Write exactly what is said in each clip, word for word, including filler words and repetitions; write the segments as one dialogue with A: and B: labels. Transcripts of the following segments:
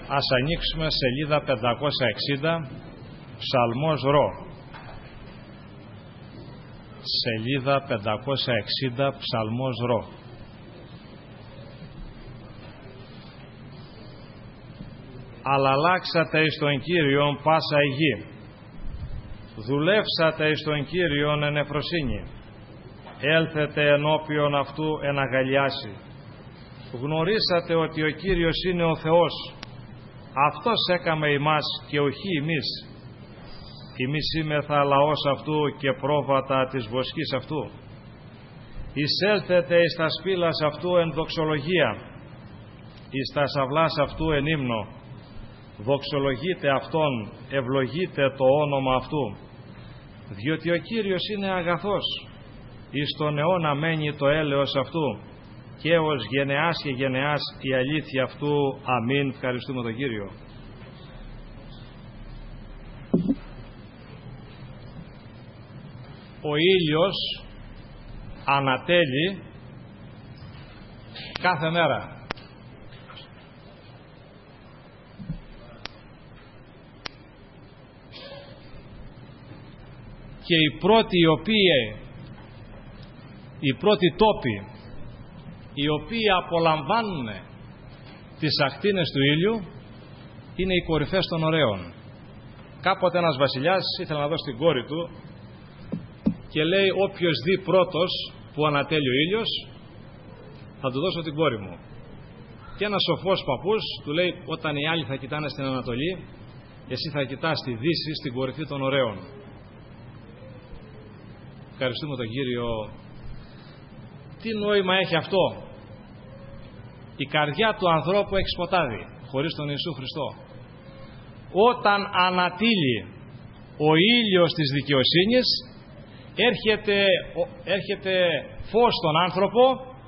A: Ας ανοίξουμε σελίδα πεντακόσια εξήντα, Ψαλμός Ρο. Σελίδα πεντακόσια εξήντα, Ψαλμός Ρο. Αλλά αλλάξατε εις τον Κύριον πάσα η γη. Δουλεύσατε εις τον Κύριον εν εφροσύνη. Έλθετε ενώπιον αυτού εν αγαλιάσει. Γνωρίσατε ότι ο Κύριος είναι ο Θεός. Αυτός έκαμε ημάς και οχι εμείς. Εμείς είμεθα λαός αυτού και πρόβατα της βοσκής αυτού. Εισέλθετε εις τα σπήλας αυτού εν δοξολογία, εις τα αυλάς αυτού εν ύμνο. Δοξολογείτε Αυτόν, ευλογείτε το όνομα Αυτού. Διότι ο Κύριος είναι αγαθός, εις τον αιώνα μένει το έλεος Αυτού, και ως γενεάς και γενεάς η αλήθεια Αυτού. Αμήν. Ευχαριστούμε τον Κύριο. Ο ήλιος ανατέλει κάθε μέρα. Και οι πρώτοι οι οποίοι, οι πρώτοι τόποι οι οποίοι απολαμβάνουν τις ακτίνες του ήλιου είναι οι κορυφές των ωραίων. Κάποτε ένας βασιλιάς ήθελε να δώσει την κόρη του και λέει, όποιος δει πρώτος που ανατέλει ο ήλιος θα του δώσω την κόρη μου. Και ένας σοφός παππούς του λέει, όταν οι άλλοι θα κοιτάνε στην Ανατολή, εσύ θα κοιτάς στη Δύση, στην κορυφή των ωραίων. Ευχαριστούμε τον Κύριο. Τι νόημα έχει αυτό? Η καρδιά του ανθρώπου έχει σκοτάδι χωρίς τον Ιησού Χριστό. Όταν ανατείλει ο ήλιος της δικαιοσύνης, έρχεται, έρχεται φως στον άνθρωπο,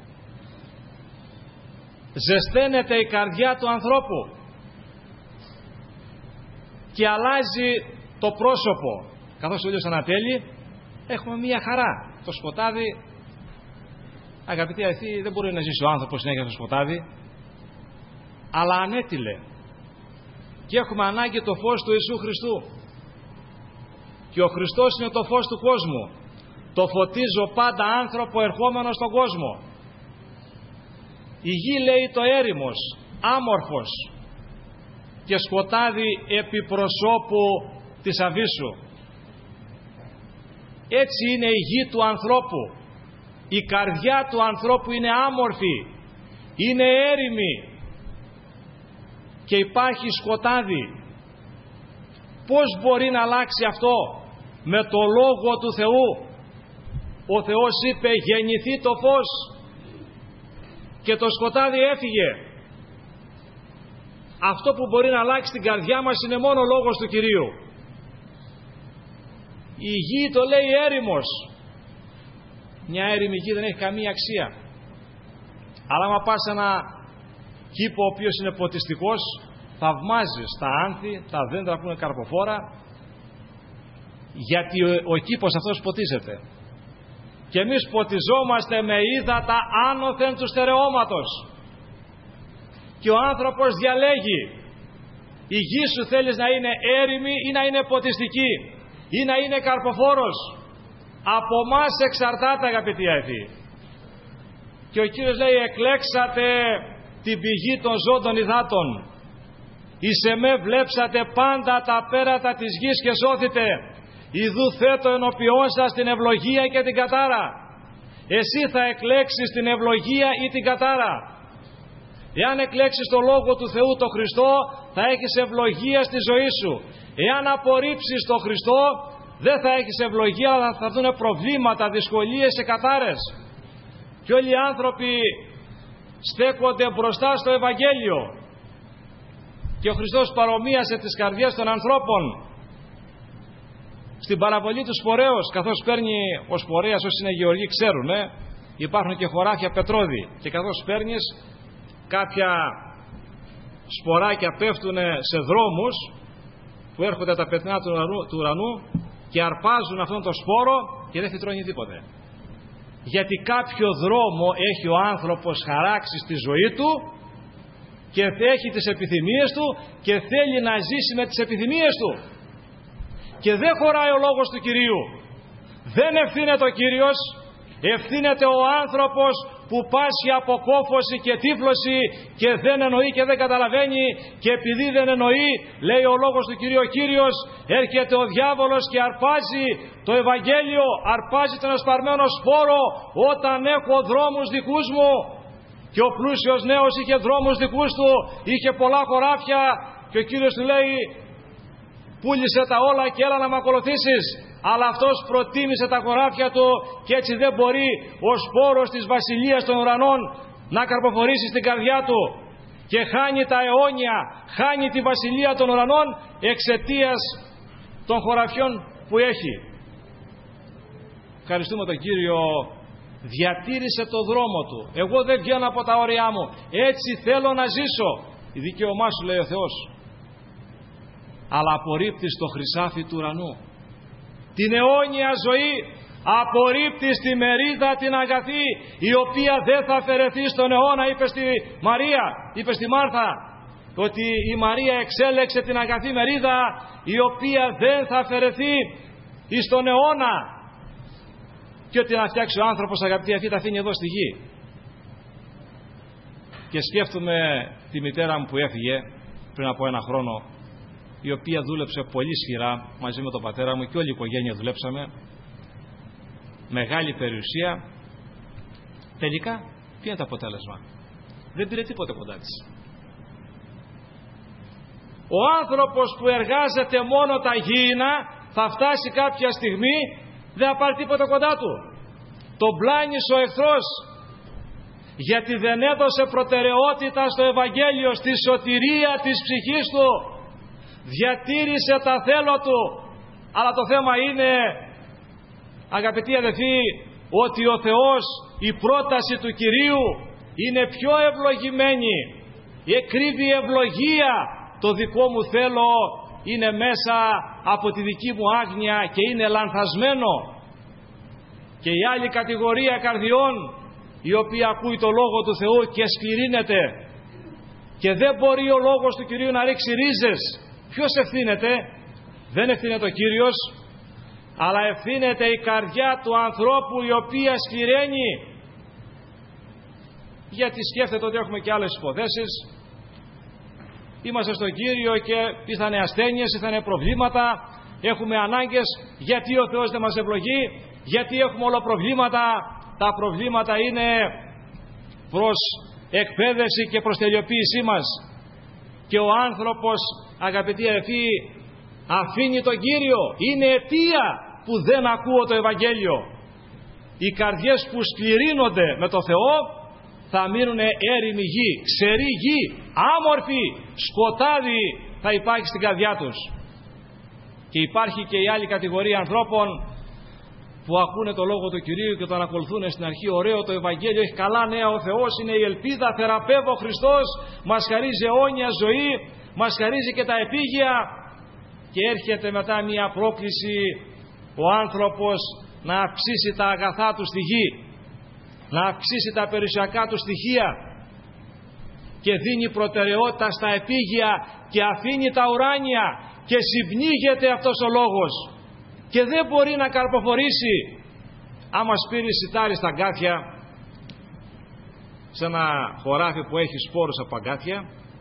A: ζεσταίνεται η καρδιά του ανθρώπου και αλλάζει το πρόσωπο. Καθώς ο ήλιος ανατέλει, έχουμε μία χαρά. Το σκοτάδι, αγαπητοί αριθμοί, δεν μπορεί να ζήσει ο άνθρωπος συνέχεια στο σκοτάδι, αλλά ανέτειλε και έχουμε ανάγκη το φως του Ιησού Χριστού. Και ο Χριστός είναι το φως του κόσμου. Το φωτίζω πάντα άνθρωπο ερχόμενο στον κόσμο. Η γη, λέει, το έρημος, άμορφος και σκοτάδι επί προσώπου της αβύσσου. Έτσι είναι η γη του ανθρώπου. Η καρδιά του ανθρώπου είναι άμορφη, είναι έρημη και υπάρχει σκοτάδι. Πώς μπορεί να αλλάξει αυτό? Με το Λόγο του Θεού. Ο Θεός είπε, γεννηθεί το φως, και το σκοτάδι έφυγε. Αυτό που μπορεί να αλλάξει την καρδιά μας είναι μόνο ο Λόγος του Κυρίου. Η γη, το λέει, έρημος. Μια έρημη γη δεν έχει καμία αξία. Αλλά άμα πας σε ένα κήπο ο οποίος είναι ποτιστικός, θαυμάζεις τα άνθη, τα δέντρα που είναι καρποφόρα, γιατί ο, ο κήπος αυτός ποτίζεται. Και εμείς ποτιζόμαστε με ύδατα άνωθεν του στερεώματος. Και ο άνθρωπος διαλέγει. Η γη σου θέλεις να είναι έρημη ή να είναι ποτιστική, ή να είναι καρποφόρος? Από μας εξαρτάται, αγαπητοί αετοί. Και ο Κύριος λέει, εκλέξατε την πηγή των ζώντων υδάτων. Εις εμέ βλέψατε πάντα τα πέρατα της γης και σώθητε. Ιδού θέτω ενώπιόν σας την ευλογία και την κατάρα. Εσύ θα εκλέξεις την ευλογία ή την κατάρα. Εάν εκλέξεις το Λόγο του Θεού, το Χριστό, θα έχεις ευλογία στη ζωή σου. Εάν απορρίψεις το Χριστό, δεν θα έχεις ευλογία, αλλά θα έρθουν προβλήματα, δυσκολίες και κατάρες. Και όλοι οι άνθρωποι στέκονται μπροστά στο Ευαγγέλιο. Και ο Χριστός παρομοίασε τις καρδιές των ανθρώπων στην παραβολή του σπορέως. Καθώς παίρνει ο σπορέας, όσοι είναι γεωργοί ξέρουν, ε, υπάρχουν και χωράφια πετρώδη. Και καθώς παίρνεις, κάποια σποράκια πέφτουν σε δρόμους που έρχονται τα πετεινά του ουρανού, του ουρανού και αρπάζουν αυτόν τον σπόρο και δεν φυτρώνει τίποτε. Γιατί κάποιο δρόμο έχει ο άνθρωπος χαράξει στη ζωή του και έχει τις επιθυμίες του και θέλει να ζήσει με τις επιθυμίες του. Και δεν χωράει ο λόγος του Κυρίου. Δεν ευθύνεται ο Κύριος, ευθύνεται ο άνθρωπος που πάσχει από κόφωση και τύφλωση και δεν εννοεί και δεν καταλαβαίνει, και επειδή δεν εννοεί, λέει ο λόγος του Κυρίου ο Κύριος, έρχεται ο διάβολος και αρπάζει το Ευαγγέλιο, αρπάζει τον ασπαρμένο σπόρο. Όταν έχω δρόμους δικούς μου, και ο πλούσιος νέος είχε δρόμους δικούς του, είχε πολλά χωράφια, και ο Κύριος του λέει, πούλησε τα όλα και έλα να με ακολουθήσεις. Αλλά αυτός προτίμησε τα χωράφια του και έτσι δεν μπορεί ο σπόρος της βασιλείας των ουρανών να καρποφορήσει στην καρδιά του και χάνει τα αιώνια, χάνει τη βασιλεία των ουρανών εξαιτίας των χωραφιών που έχει. Ευχαριστούμε τον Κύριο, διατήρησε το δρόμο του. Εγώ δεν βγαίνω από τα όρια μου, έτσι θέλω να ζήσω. Η δικαίωμά σου, λέει ο Θεός. Αλλά απορρίπτεις το χρυσάφι του ουρανού, την αιώνια ζωή, απορρίπτεις τη μερίδα την αγαθή, η οποία δεν θα αφαιρεθεί στον αιώνα. Είπε στη Μαρία, είπε στη Μάρθα, ότι η Μαρία εξέλεξε την αγαθή μερίδα, η οποία δεν θα αφαιρεθεί στον αιώνα. Και ότι να φτιάξει ο άνθρωπος, αγαπητοί, αυτή τα αφήνει εδώ στη γη. Και σκέφτομαι τη μητέρα μου που έφυγε πριν από ένα χρόνο, η οποία δούλεψε πολύ σκληρά μαζί με τον πατέρα μου και όλη η οικογένεια δουλέψαμε, μεγάλη περιουσία. Τελικά ποιο είναι το αποτέλεσμα? Δεν πήρε τίποτε κοντά της. Ο άνθρωπος που εργάζεται μόνο τα γήινα θα φτάσει κάποια στιγμή, δεν θα πάρει τίποτε κοντά του. Τον πλάνησε ο εχθρός, γιατί δεν έδωσε προτεραιότητα στο Ευαγγέλιο, στη σωτηρία της ψυχής του. Διατήρησε τα θέλω του. Αλλά το θέμα είναι, αγαπητοί αδελφοί, ότι ο Θεός, η πρόταση του Κυρίου είναι πιο ευλογημένη. Εκρύβει ευλογία. Το δικό μου θέλω είναι μέσα από τη δική μου άγνοια και είναι λανθασμένο. Και η άλλη κατηγορία καρδιών, η οποία ακούει το Λόγο του Θεού και σκληρύνεται και δεν μπορεί ο Λόγος του Κυρίου να ρίξει ρίζες. Ποιος ευθύνεται? Δεν ευθύνεται ο Κύριος, αλλά ευθύνεται η καρδιά του ανθρώπου, η οποία σκληραίνει. Γιατί σκέφτεται ότι έχουμε και άλλες υποθέσεις. Είμαστε στον Κύριο και ήρθανε ασθένειες, ήρθανε προβλήματα, έχουμε ανάγκες. Γιατί ο Θεός δεν μας ευλογεί? Γιατί έχουμε όλα προβλήματα? Τα προβλήματα είναι προς εκπαίδευση και προς τελειοποίησή μας. Και ο άνθρωπος, αγαπητοί αδελφοί, αφήνει τον Κύριο. Είναι αιτία που δεν ακούω το Ευαγγέλιο. Οι καρδιές που σκληρύνονται με το Θεό θα μείνουν έρημη γη, ξερή γη, άμορφη, σκοτάδι θα υπάρχει στην καρδιά τους. Και υπάρχει και η άλλη κατηγορία ανθρώπων που ακούνε το Λόγο του Κυρίου και τον ακολουθούν στην αρχή. Ωραίο το Ευαγγέλιο, έχει καλά νέα ο Θεός, είναι η ελπίδα, θεραπεύει ο Χριστός, μας χαρίζει αιώνια ζωή, μας χαρίζει και τα επίγεια. Και έρχεται μετά μια πρόκληση ο άνθρωπος να αυξήσει τα αγαθά του στη γη, να αυξήσει τα περιουσιακά του στοιχεία και δίνει προτεραιότητα στα επίγεια και αφήνει τα ουράνια και συμπνίγεται αυτός ο λόγος και δεν μπορεί να καρποφορήσει. Άμα σπείρει σιτάρι στα αγκάθια, σε ένα χωράφι που έχει σπόρους από αγκάθια,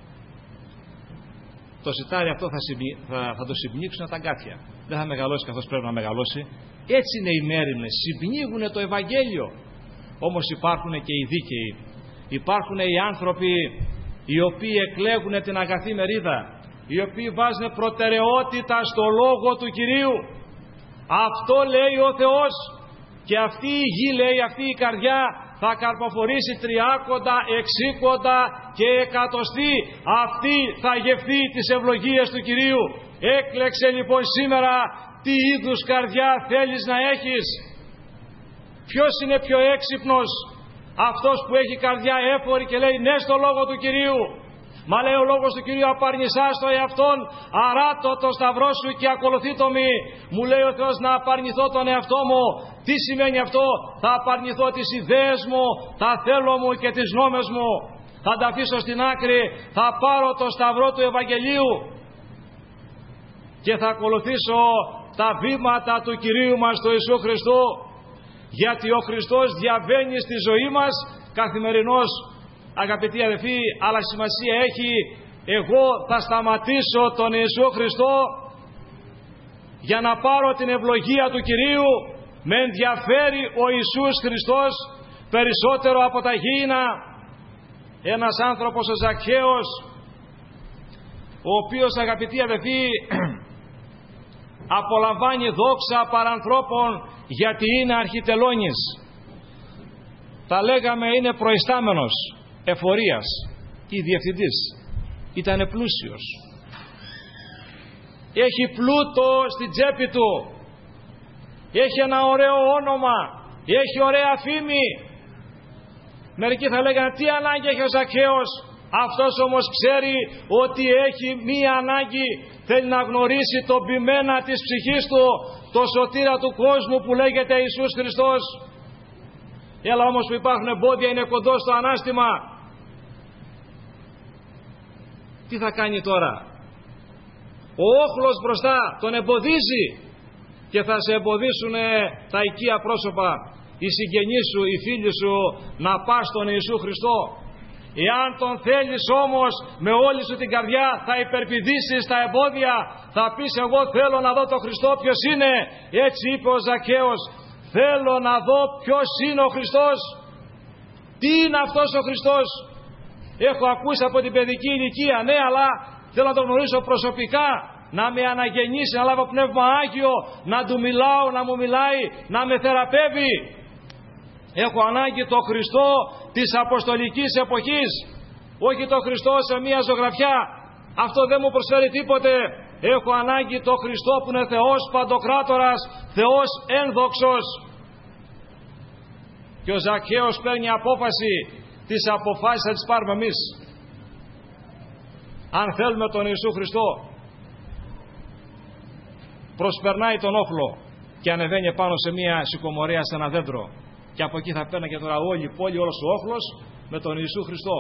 A: το σιτάρι αυτό θα, συμπνί, θα, θα το συμπνίξουν τα αγκάθια. Δεν θα μεγαλώσει καθώς πρέπει να μεγαλώσει. Έτσι είναι οι μέριμνες, συμπνίγουν το Ευαγγέλιο. Όμως υπάρχουν και οι δίκαιοι. Υπάρχουν οι άνθρωποι οι οποίοι εκλέγουν την αγαθή μερίδα, οι οποίοι βάζουν προτεραιότητα στο Λόγο του Κυρίου. Αυτό λέει ο Θεός. Και αυτή η γη, λέει, αυτή η καρδιά θα καρποφορήσει τριάκοντα, εξήκοντα και εκατοστή. Αυτή θα γευθεί τις ευλογίες του Κυρίου. Έκλεξε λοιπόν σήμερα τι είδους καρδιά θέλεις να έχεις. Ποιος είναι πιο έξυπνος? Αυτός που έχει καρδιά έφορη και λέει ναι στο Λόγο του Κυρίου. Μα λέει ο Λόγος του Κυρίου, απαρνησάς το εαυτόν, αράτω το σταυρό σου και ακολουθεί το μη. Μου λέει ο Θεός να απαρνηθώ τον εαυτό μου. Τι σημαίνει αυτό? Θα απαρνηθώ τις ιδέες μου, τα θέλω μου και τις νόμες μου. θα τα αφήσω στην άκρη, θα πάρω το σταυρό του Ευαγγελίου και θα ακολουθήσω τα βήματα του Κυρίου μας του Ιησού Χριστού, γιατί ο Χριστός διαβαίνει στη ζωή μας καθημερινώς, αγαπητοί αδελφοί, αλλά σημασία έχει εγώ θα σταματήσω τον Ιησού Χριστό για να πάρω την ευλογία του Κυρίου. Με ενδιαφέρει ο Ιησούς Χριστός περισσότερο από τα γήινα. Ένας άνθρωπος, ο Ζακχαίος, ο οποίος, αγαπητοί αδελφοί, απολαμβάνει δόξα παρανθρώπων γιατί είναι αρχιτελώνης. Τα λέγαμε είναι προϊστάμενος εφορίας ή διευθυντής. Ήτανε πλούσιος. Έχει πλούτο στην τσέπη του. Έχει ένα ωραίο όνομα. Έχει ωραία φήμη. Μερικοί θα λέγανε τι ανάγκη έχει ο Ζακχαίος. Αυτός όμως ξέρει ότι έχει μία ανάγκη. Θέλει να γνωρίσει τον ποιμένα της ψυχής του, το σωτήρα του κόσμου που λέγεται Ιησούς Χριστός. Έλα όμως που υπάρχουν εμπόδια, είναι κοντό στο ανάστημα. Τι θα κάνει τώρα? Ο όχλος μπροστά τον εμποδίζει και θα σε εμποδίσουν τα οικεία πρόσωπα, οι συγγενείς σου, οι φίλοι σου, να πας στον Ιησού Χριστό. Εάν τον θέλεις όμως με όλη σου την καρδιά, θα υπερπηδήσεις τα εμπόδια, θα πεις εγώ θέλω να δω τον Χριστό ποιος είναι. Έτσι είπε ο Ζακχαίος, θέλω να δω ποιος είναι ο Χριστός. Τι είναι αυτός ο Χριστός? Έχω ακούσει από την παιδική ηλικία, ναι, αλλά θέλω να τον γνωρίσω προσωπικά, να με αναγεννήσει, να λάβω Πνεύμα Άγιο, να του μιλάω, να μου μιλάει, να με θεραπεύει. Έχω ανάγκη το Χριστό της Αποστολικής εποχής, όχι το Χριστό σε μία ζωγραφιά. Αυτό δεν μου προσφέρει τίποτε. Έχω ανάγκη το Χριστό που είναι Θεός Παντοκράτορας, Θεός ένδοξος. Και ο Ζακχαίος παίρνει απόφαση. Τις αποφάσεις θα τις πάρουμε εμείς. Αν θέλουμε τον Ιησού Χριστό. Προσπερνάει τον όχλο και ανεβαίνει πάνω σε μία συκομορία, σε ένα δέντρο. Και από εκεί θα παίρνει και τώρα όλη η πόλη, όλος ο όχλος με τον Ιησού Χριστό.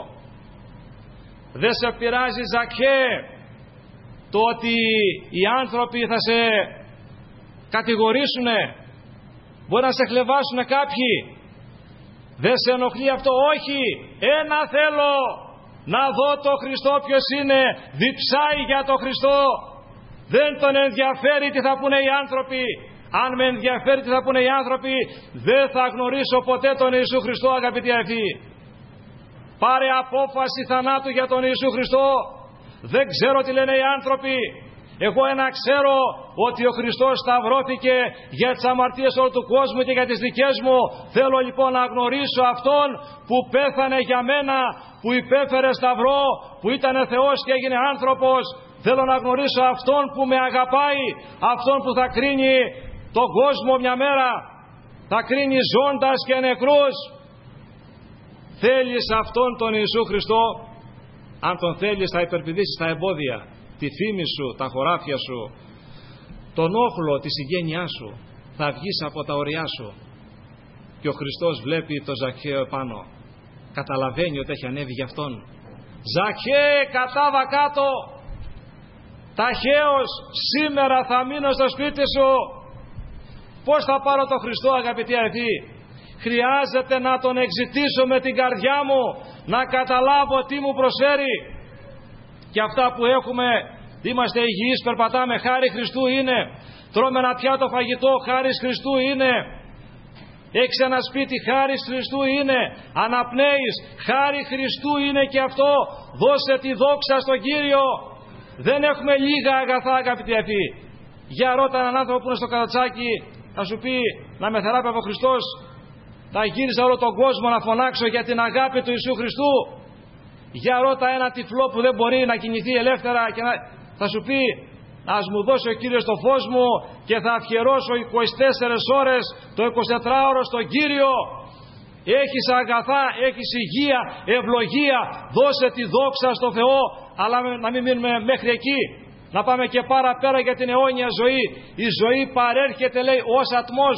A: Δεν σε πειράζει, Ζακχαί, το ότι οι άνθρωποι θα σε κατηγορήσουνε, μπορεί να σε χλεβάσουνε κάποιοι. Δεν σε ενοχλεί αυτό? Όχι. Ένα θέλω, να δω το Χριστό ποιος είναι. Διψάει για το Χριστό. Δεν τον ενδιαφέρει τι θα πούνε οι άνθρωποι. Αν με ενδιαφέρει τι θα πούνε οι άνθρωποι, δεν θα γνωρίσω ποτέ τον Ιησού Χριστό, αγαπητοί αδελφοί. Πάρε απόφαση θανάτου για τον Ιησού Χριστό. Δεν ξέρω τι λένε οι άνθρωποι. Εγώ ένα ξέρω, ότι ο Χριστός σταυρώθηκε για τις αμαρτίες όλου του κόσμου και για τις δικές μου. Θέλω λοιπόν να γνωρίσω Αυτόν που πέθανε για μένα, που υπέφερε σταυρό, που ήταν Θεός και έγινε άνθρωπος. Θέλω να γνωρίσω Αυτόν που με αγαπάει, Αυτόν που θα κρίνει τον κόσμο μια μέρα, θα κρίνει ζώντας και νεκρούς. Θέλεις Αυτόν τον Ιησού Χριστό? Αν τον θέλεις θα υπερπηδήσεις τα εμπόδια, τη φήμη σου, τα χωράφια σου, τον όχλο, τη συγγένειά σου. Θα βγεις από τα ωριά σου. Και ο Χριστός βλέπει το Ζακχαίο επάνω. Καταλαβαίνει ότι έχει ανέβει για Αυτόν. Ζακχαίε, κατάβα κάτω. Ταχαίως, σήμερα θα μείνω στο σπίτι σου. Πώς θα πάρω τον Χριστό, αγαπητοί αδελφοί? Χρειάζεται να τον εξητήσω με την καρδιά μου, να καταλάβω τι μου προσφέρει. Και αυτά που έχουμε, είμαστε υγιείς, περπατάμε, χάρη Χριστού είναι. Τρώμε ένα πιάτο φαγητό, χάρη Χριστού είναι. Έχεις ένα σπίτι, χάρη Χριστού είναι. Αναπνέεις, χάρη Χριστού είναι και αυτό. Δώσε τη δόξα στον Κύριο. Δεν έχουμε λίγα αγαθά, αγαπητοί αδελφοί. Για ρώτα έναν άνθρωπο που είναι στο κατατσάκι, να σου πει να με θεράπευε ο Χριστός. Θα γύριζα όλο τον κόσμο να φωνάξω για την αγάπη του Ιησού Χριστού. Για ρώτα ένα τυφλό που δεν μπορεί να κινηθεί ελεύθερα και να... θα σου πει ας μου δώσει ο Κύριος το φως μου και θα αφιερώσω είκοσι τέσσερις ώρες το εικοσιτετράωρο στον Κύριο. Έχεις αγαθά, έχεις υγεία, ευλογία, δώσε τη δόξα στο Θεό, αλλά να μην μείνουμε μέχρι εκεί, να πάμε και παραπέρα για την αιώνια ζωή. Η ζωή παρέρχεται, λέει, ως ατμός.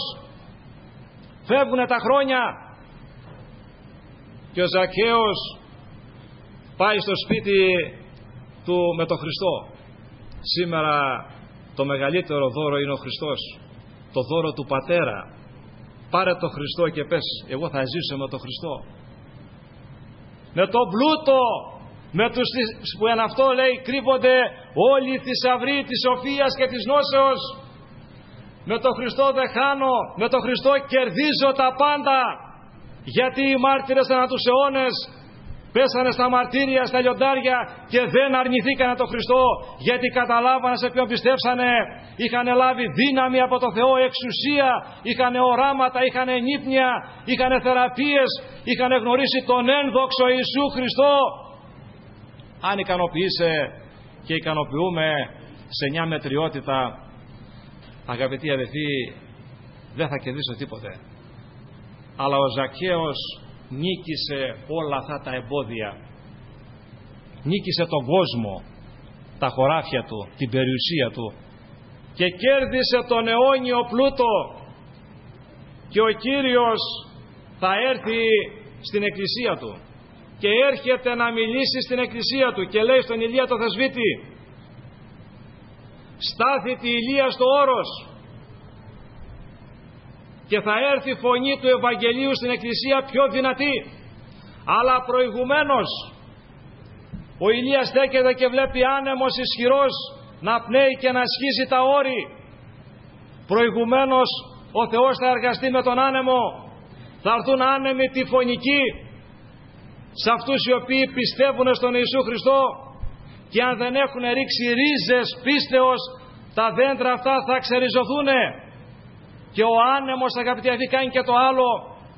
A: Φεύγουν τα χρόνια και ο Ζακχαίος πάει στο σπίτι του με τον Χριστό. Σήμερα το μεγαλύτερο δώρο είναι ο Χριστός, το δώρο του Πατέρα. Πάρε το Χριστό και πες, εγώ θα ζήσω με τον Χριστό. Με τον πλούτο, με τους που εν αυτό λέει κρύβονται όλοι οι θησαυροί της σοφίας και της γνώσεως. Με τον Χριστό δεν χάνω, με τον Χριστό κερδίζω τα πάντα. Γιατί οι μάρτυρες ανά τους αιώνες πέσανε στα μαρτύρια, στα λιοντάρια και δεν αρνηθήκανε τον Χριστό, γιατί καταλάβανε σε ποιον πιστέψανε. Είχαν λάβει δύναμη από το Θεό, εξουσία, είχαν οράματα, είχαν νύπνια, είχαν θεραπείες, είχαν γνωρίσει τον ένδοξο Ιησού Χριστό. Αν ικανοποιείσαι και ικανοποιούμε σε μια μετριότητα, αγαπητοί αδελφοί, δεν θα κερδίσω τίποτε. Αλλά ο Ζακχαίος νίκησε όλα αυτά τα εμπόδια. Νίκησε τον κόσμο, τα χωράφια του, την περιουσία του και κέρδισε τον αιώνιο πλούτο. Και ο Κύριος θα έρθει στην εκκλησία του και έρχεται να μιλήσει στην εκκλησία του και λέει στον Ηλία το θεσβήτη, στάθητη Ηλία στο όρος, και θα έρθει η φωνή του Ευαγγελίου στην εκκλησία πιο δυνατή. Αλλά προηγουμένως ο Ηλίας στέκεται και βλέπει άνεμος ισχυρός να πνέει και να σχίζει τα όρη. Προηγουμένως ο Θεός θα εργαστεί με τον άνεμο. Θα έρθουν άνεμοι τυφωνικοί σε αυτούς οι οποίοι πιστεύουν στον Ιησού Χριστό, και αν δεν έχουν ρίξει ρίζες πίστεως, τα δέντρα αυτά θα ξεριζωθούν. Και ο άνεμος, αγαπητοί αδελφοί, κάνει και το άλλο.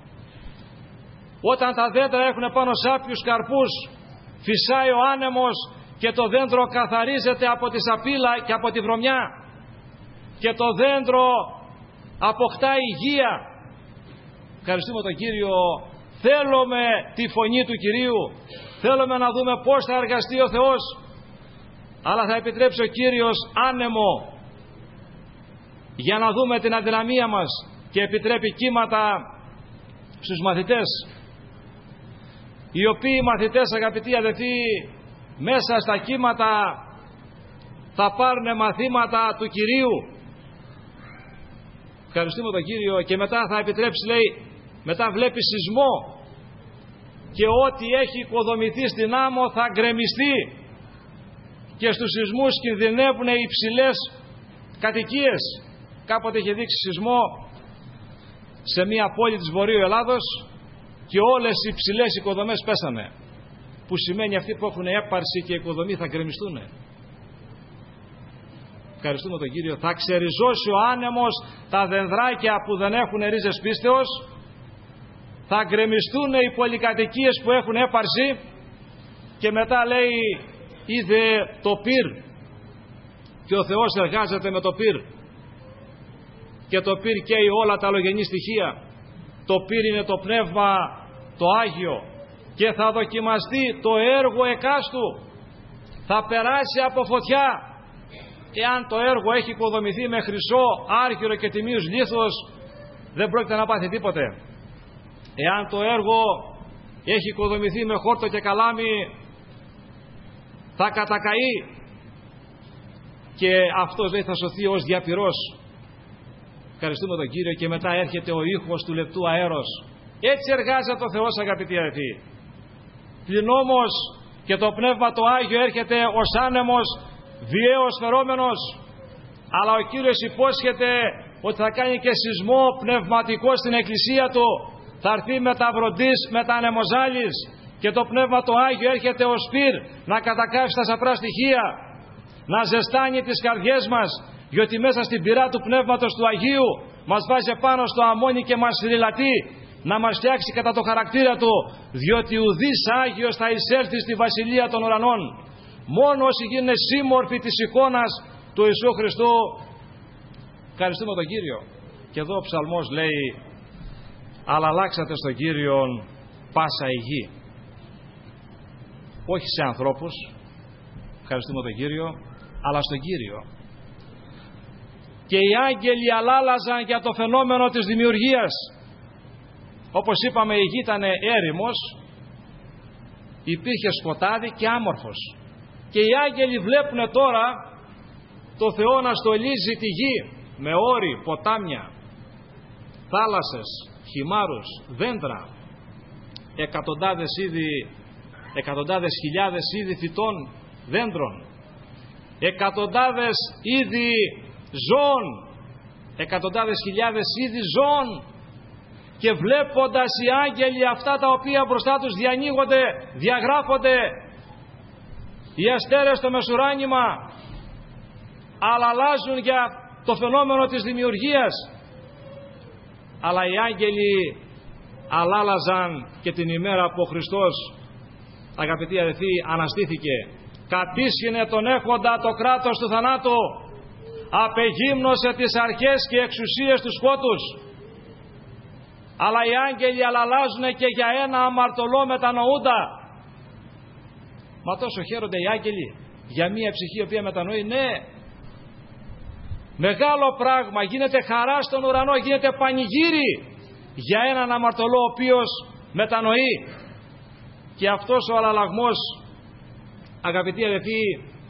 A: Όταν τα δέντρα έχουν πάνω σάπιους καρπούς, φυσάει ο άνεμος και το δέντρο καθαρίζεται από τη σαπίλα και από τη βρωμιά, και το δέντρο αποκτά υγεία. Ευχαριστούμε τον Κύριο. Θέλουμε τη φωνή του Κυρίου, θέλουμε να δούμε πώς θα εργαστεί ο Θεός, αλλά θα επιτρέψει ο Κύριος άνεμο για να δούμε την αδυναμία μας, και επιτρέπει κύματα στους μαθητές, οι οποίοι μαθητές, αγαπητοί αδελφοί, μέσα στα κύματα θα πάρουν μαθήματα του Κυρίου. Ευχαριστούμε τον Κύριο. Και μετά θα επιτρέψει, λέει, μετά βλέπει σεισμό και ό,τι έχει οικοδομηθεί στην άμμο θα γκρεμιστεί, και στους σεισμούς κινδυνεύουν οι υψηλές κατοικίες. Κάποτε είχε δείξει σεισμό σε μια πόλη της Βορείου Ελλάδος και όλες οι υψηλές οικοδομές πέσανε, που σημαίνει αυτοί που έχουν έπαρση και οικοδομή θα γκρεμιστούν. Ευχαριστούμε τον Κύριο. Θα ξεριζώσει ο άνεμος τα δενδράκια που δεν έχουν ρίζες πίστεως, θα γκρεμιστούν οι πολυκατοικίες που έχουν έπαρση, και μετά λέει, είδε το πυρ, και ο Θεός εργάζεται με το πυρ, και το πυρ καίει όλα τα αλλογενή στοιχεία. Το πυρ είναι το πνεύμα το Άγιο, και θα δοκιμαστεί το έργο εκάστου, θα περάσει από φωτιά. Εάν το έργο έχει οικοδομηθεί με χρυσό, άρχυρο και τιμίους λίθους, δεν πρόκειται να πάθει τίποτε. Εάν το έργο έχει οικοδομηθεί με χόρτο και καλάμι, θα κατακαεί, και αυτός δεν θα σωθεί ως διαπυρός. Ευχαριστούμε τον Κύριο. Και μετά έρχεται ο ήχος του λεπτού αέρος. Έτσι εργάζεται ο Θεός, αγαπητοί αδελφοί. Πλην όμως και το Πνεύμα το Άγιο έρχεται ως άνεμος βιαίος φερόμενος, αλλά ο Κύριος υπόσχεται ότι θα κάνει και σεισμό πνευματικό στην εκκλησία του. Θα έρθει μεταβροντής, μετανεμοζάλης, και το Πνεύμα το Άγιο έρχεται ως πυρ να κατακάψει τα σαπρά στοιχεία, να ζεστάνει τις καρδιές μας, διότι μέσα στην πυρά του Πνεύματος του Αγίου μας βάζει πάνω στο αμμόνι και μας ρηλατεί, να μας φτιάξει κατά το χαρακτήρα του, διότι ουδής Άγιος θα εισέλθει στη Βασιλεία των Ουρανών. Μόνο όσοι γίνουν σύμμορφοι της εικόνας του Ιησού Χριστού. Ευχαριστούμε τον Κύριο. Και εδώ ο ψαλμός λέει, αλλά αλλάξατε στον Κύριον πάσα η γη. Όχι σε ανθρώπους, ευχαριστούμε τον Κύριο, αλλά στον Κύριο. Και οι άγγελοι αλάλαζαν για το φαινόμενο της δημιουργίας. Όπως είπαμε, η γη ήταν έρημος, υπήρχε σκοτάδι και άμορφος. Και οι άγγελοι βλέπουν τώρα το Θεό να στολίζει τη γη με όρη, ποτάμια, θάλασσες, χυμάρους, δέντρα, εκατοντάδες είδη, εκατοντάδες χιλιάδες είδη φυτών, δέντρων, εκατοντάδες είδη ζώων, εκατοντάδες χιλιάδες είδη ζώων. Και βλέποντας οι άγγελοι αυτά τα οποία μπροστά τους διανοίγονται, διαγράφονται, οι αστέρες στο μεσουράνημα, αλλά αλλάζουν για το φαινόμενο της δημιουργίας. Αλλά οι άγγελοι αλλάζαν και την ημέρα που ο Χριστός, αγαπητοί αδελφοί, αναστήθηκε. Κατήσχυνε τον έχοντα το κράτος του θανάτου, απεγύμνωσε τις αρχές και εξουσίες του σκότους. Αλλά οι άγγελοι αλλάζουν και για ένα αμαρτωλό μετανοούντα. Μα τόσο χαίρονται οι άγγελοι για μια ψυχή η οποία μετανοεί. Ναι, μεγάλο πράγμα, γίνεται χαρά στον ουρανό, γίνεται πανηγύρι για έναν αμαρτωλό ο οποίος μετανοεί. Και αυτός ο αλλαλαγμός, αγαπητοί αδελφοί,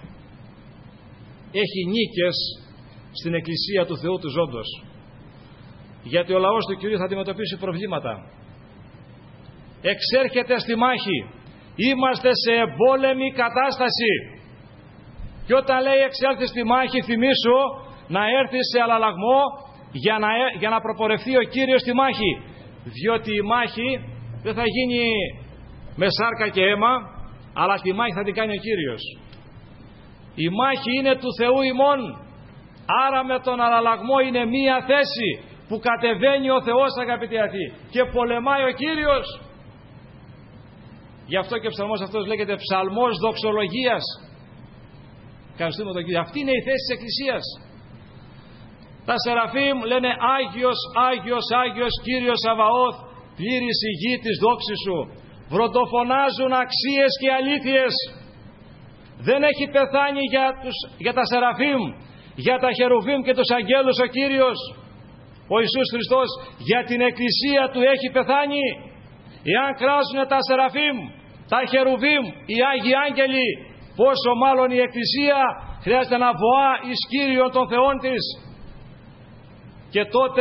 A: έχει νίκες στην Εκκλησία του Θεού του Ζώντος. Γιατί ο λαός του Κυρίου θα αντιμετωπίσει προβλήματα. Εξέρχεται στη μάχη. Είμαστε σε εμπόλεμη κατάσταση. Και όταν λέει εξέλθει στη μάχη, θυμήσου να έρθει σε αλλαλαγμό για να, για να προπορευθεί ο Κύριος στη μάχη. Διότι η μάχη δεν θα γίνει με σάρκα και αίμα, αλλά τη μάχη θα την κάνει ο Κύριος. Η μάχη είναι του Θεού ημών. Άρα με τον αλλαλαγμό είναι μία θέση που κατεβαίνει ο Θεός, αγαπητοί αδελφοί, και πολεμάει ο Κύριος. Γι' αυτό και ο ψαλμός αυτός λέγεται ψαλμός δοξολογίας. Ευχαριστούμε τον Κύριο. Αυτή είναι η θέση της Εκκλησίας. Τα Σεραφείμ λένε Άγιος, Άγιος, Άγιος Κύριος Σαβαώθ, πλήρης η γη της δόξης σου. Βροντοφωνάζουν αξίες και αλήθειες. Δεν έχει πεθάνει για, τους, για τα Σεραφείμ, για τα Χερουβίμ και τους αγγέλους ο Κύριος. Ο Ιησούς Χριστός για την Εκκλησία του έχει πεθάνει. Εάν κράζουν τα Σεραφείμ, τα Χερουβίμ, οι Άγιοι Άγγελοι, πόσο μάλλον η Εκκλησία χρειάζεται να βοά εις Κύριον των Θεών της. Και τότε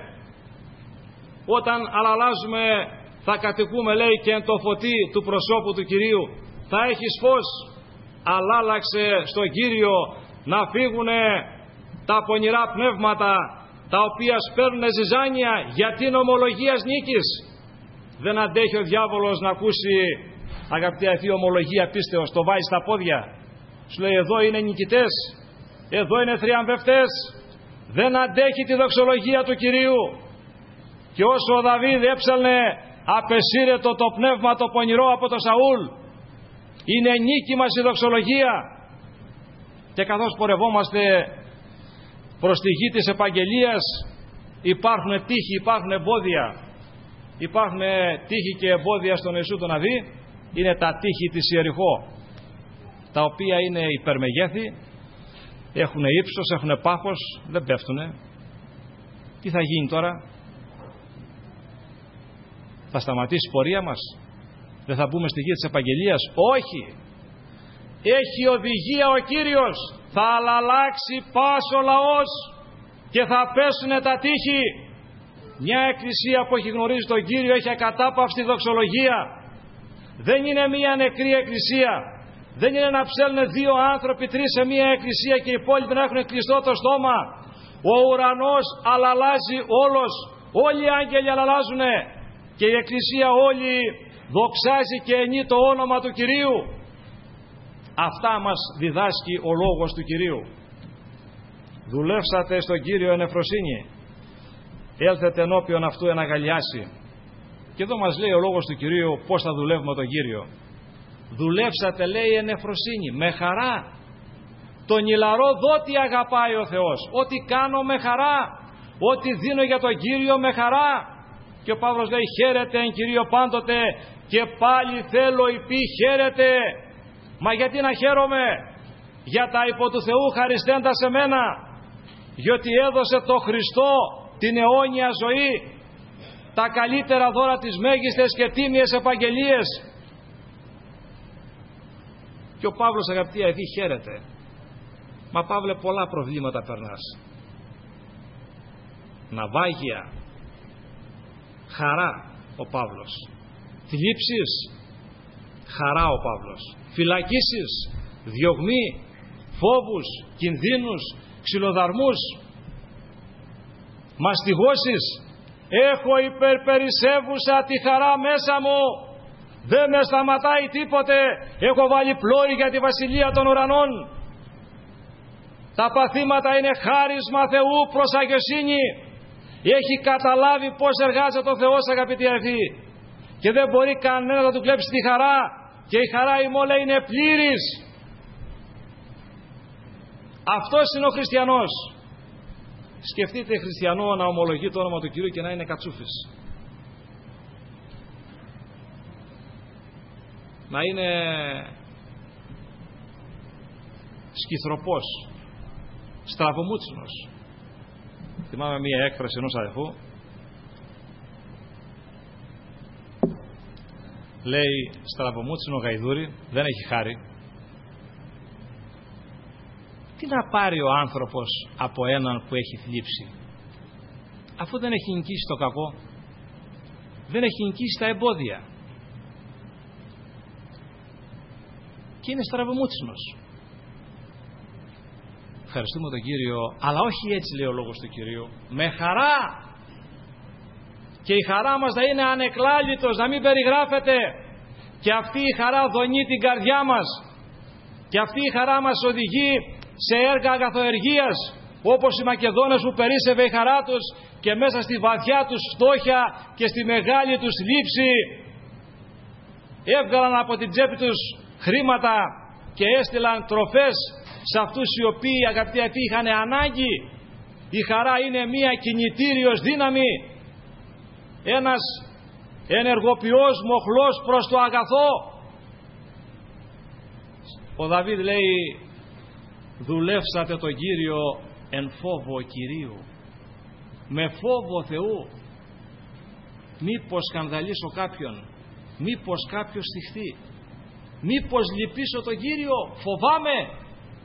A: όταν αλλάζουμε θα κατοικούμε, λέει, και εν το φωτί του προσώπου του Κυρίου. Θα έχεις φως. Αλλάλαξε στον Κύριο να φύγουνε τα πονηρά πνεύματα τα οποία σπέρνουν ζυζάνια για την ομολογίας νίκης. Δεν αντέχει ο διάβολος να ακούσει, αγαπητοί αδελφοί, ομολογία πίστεως. Το βάζει στα πόδια. Σου λέει εδώ είναι νικητές, εδώ είναι θριαμβευτές. Δεν αντέχει τη δοξολογία του Κυρίου. Και όσο ο Δαβίδ έψαλνε απεσύρετο το πνεύμα το πονηρό από το Σαούλ, είναι νίκη μας η δοξολογία. Και καθώς πορευόμαστε προς τη γη της επαγγελίας, υπάρχουν τείχοι, υπάρχουν εμπόδια. Υπάρχουν τείχοι και εμπόδια στον Ιησού τον Ναβί. Είναι τα τείχη της Ιεριχώ, τα οποία είναι υπερμεγέθη, έχουν ύψος, έχουν πάχος, δεν πέφτουνε. Τι θα γίνει τώρα? Θα σταματήσει η πορεία μας? Δεν θα μπούμε στη γη της επαγγελίας? Όχι. Έχει οδηγία ο Κύριος. Θα αλλάξει πας ο λαός και θα πέσουνε τα τείχη. Μια εκκλησία που έχει γνωρίσει τον Κύριο έχει ακατάπαυστη δοξολογία. Δεν είναι μια νεκρή εκκλησία. Δεν είναι να ψέλνουν δύο άνθρωποι, τρεις σε μια εκκλησία και οι υπόλοιποι να έχουν κλειστό το στόμα. Ο ουρανός αλλάζει όλος. Όλοι οι άγγελοι αλλάζουνε. Και η εκκλησία όλη δοξάζει και ενεί το όνομα του Κυρίου. Αυτά μας διδάσκει ο λόγος του Κυρίου. Δουλεύσατε στον Κύριο εν ευφροσύνη. Έλθετε ενώπιον αυτού εν αγαλιάσει. Και εδώ μας λέει ο λόγος του Κυρίου πώς θα δουλεύουμε τον Κύριο. Δουλεύσατε, λέει, εν ευφροσύνη, με χαρά. Τον ηλαρό δότη αγαπάει ο Θεός. Ό,τι κάνω με χαρά. Ό,τι δίνω για τον Κύριο με χαρά. Και ο Παύλος λέει χαίρετε εν Κυρίω πάντοτε, και πάλι θέλω υπή χαίρετε. Μα γιατί να χαίρομαι? Για τα υπό του Θεού χαριστέντα σε μένα. Διότι έδωσε το Χριστό την αιώνια ζωή, τα καλύτερα δώρα, τις μέγιστες και τίμιες επαγγελίες. Και ο Παύλος, αγαπητοί αδελφοί, χαίρεται. Μα Παύλε, πολλά προβλήματα περνάς. Ναυάγια, χαρά ο Παύλος. Θλίψεις, χαρά ο Παύλος. Φυλακίσεις, διωγμοί, φόβους, κινδύνους, ξυλοδαρμούς, μαστιγώσεις. Έχω υπερπερισεύουσα τη χαρά μέσα μου. Δεν με σταματάει τίποτε. Έχω βάλει πλώρη για τη βασιλεία των ουρανών. Τα παθήματα είναι χάρισμα Θεού προς αγιοσύνη. Έχει καταλάβει πως εργάζεται ο Θεός, αγαπητοί αδελφοί. Και δεν μπορεί κανένα να του κλέψει τη χαρά. Και η χαρά η μόλα είναι πλήρης. Αυτός είναι ο χριστιανός. Σκεφτείτε χριστιανό να ομολογεί το όνομα του Κυρίου και να είναι κατσούφης. Να είναι σκυθροπός, στραβομούτσινος. Θυμάμαι μία έκφραση ενός αδελφού. Λέει, στραβομούτσινο γαϊδούρι, δεν έχει χάρη. Τι να πάρει ο άνθρωπος από έναν που έχει θλίψει, αφού δεν έχει νικήσει το κακό, δεν έχει νικήσει τα εμπόδια και είναι στραβομούτσινος. Ευχαριστούμε τον Κύριο, αλλά όχι έτσι λέει ο λόγος του Κυρίου. Με χαρά. Και η χαρά μας να είναι ανεκλάλητος, να μην περιγράφεται. Και αυτή η χαρά δονεί την καρδιά μας. Και αυτή η χαρά μας οδηγεί σε έργα αγαθοεργίας, όπως οι Μακεδόνες που περίσσευε η χαρά τους και μέσα στη βαθιά τους φτώχεια και στη μεγάλη τους λήψη έβγαλαν από την τσέπη τους χρήματα και έστειλαν τροφές σε αυτούς οι οποίοι, αγαπητοί αυτοί, είχαν ανάγκη. Η χαρά είναι μία κινητήριος δύναμη, ένας ενεργοποιός μοχλός προς το αγαθό. Ο Δαβίδ λέει, δουλεύσατε τον Κύριο εν φόβο Κυρίου. Με φόβο Θεού. Μήπως σκανδαλίσω κάποιον, μήπως κάποιος θυχτεί, μήπως λυπήσω τον Κύριο, φοβάμαι.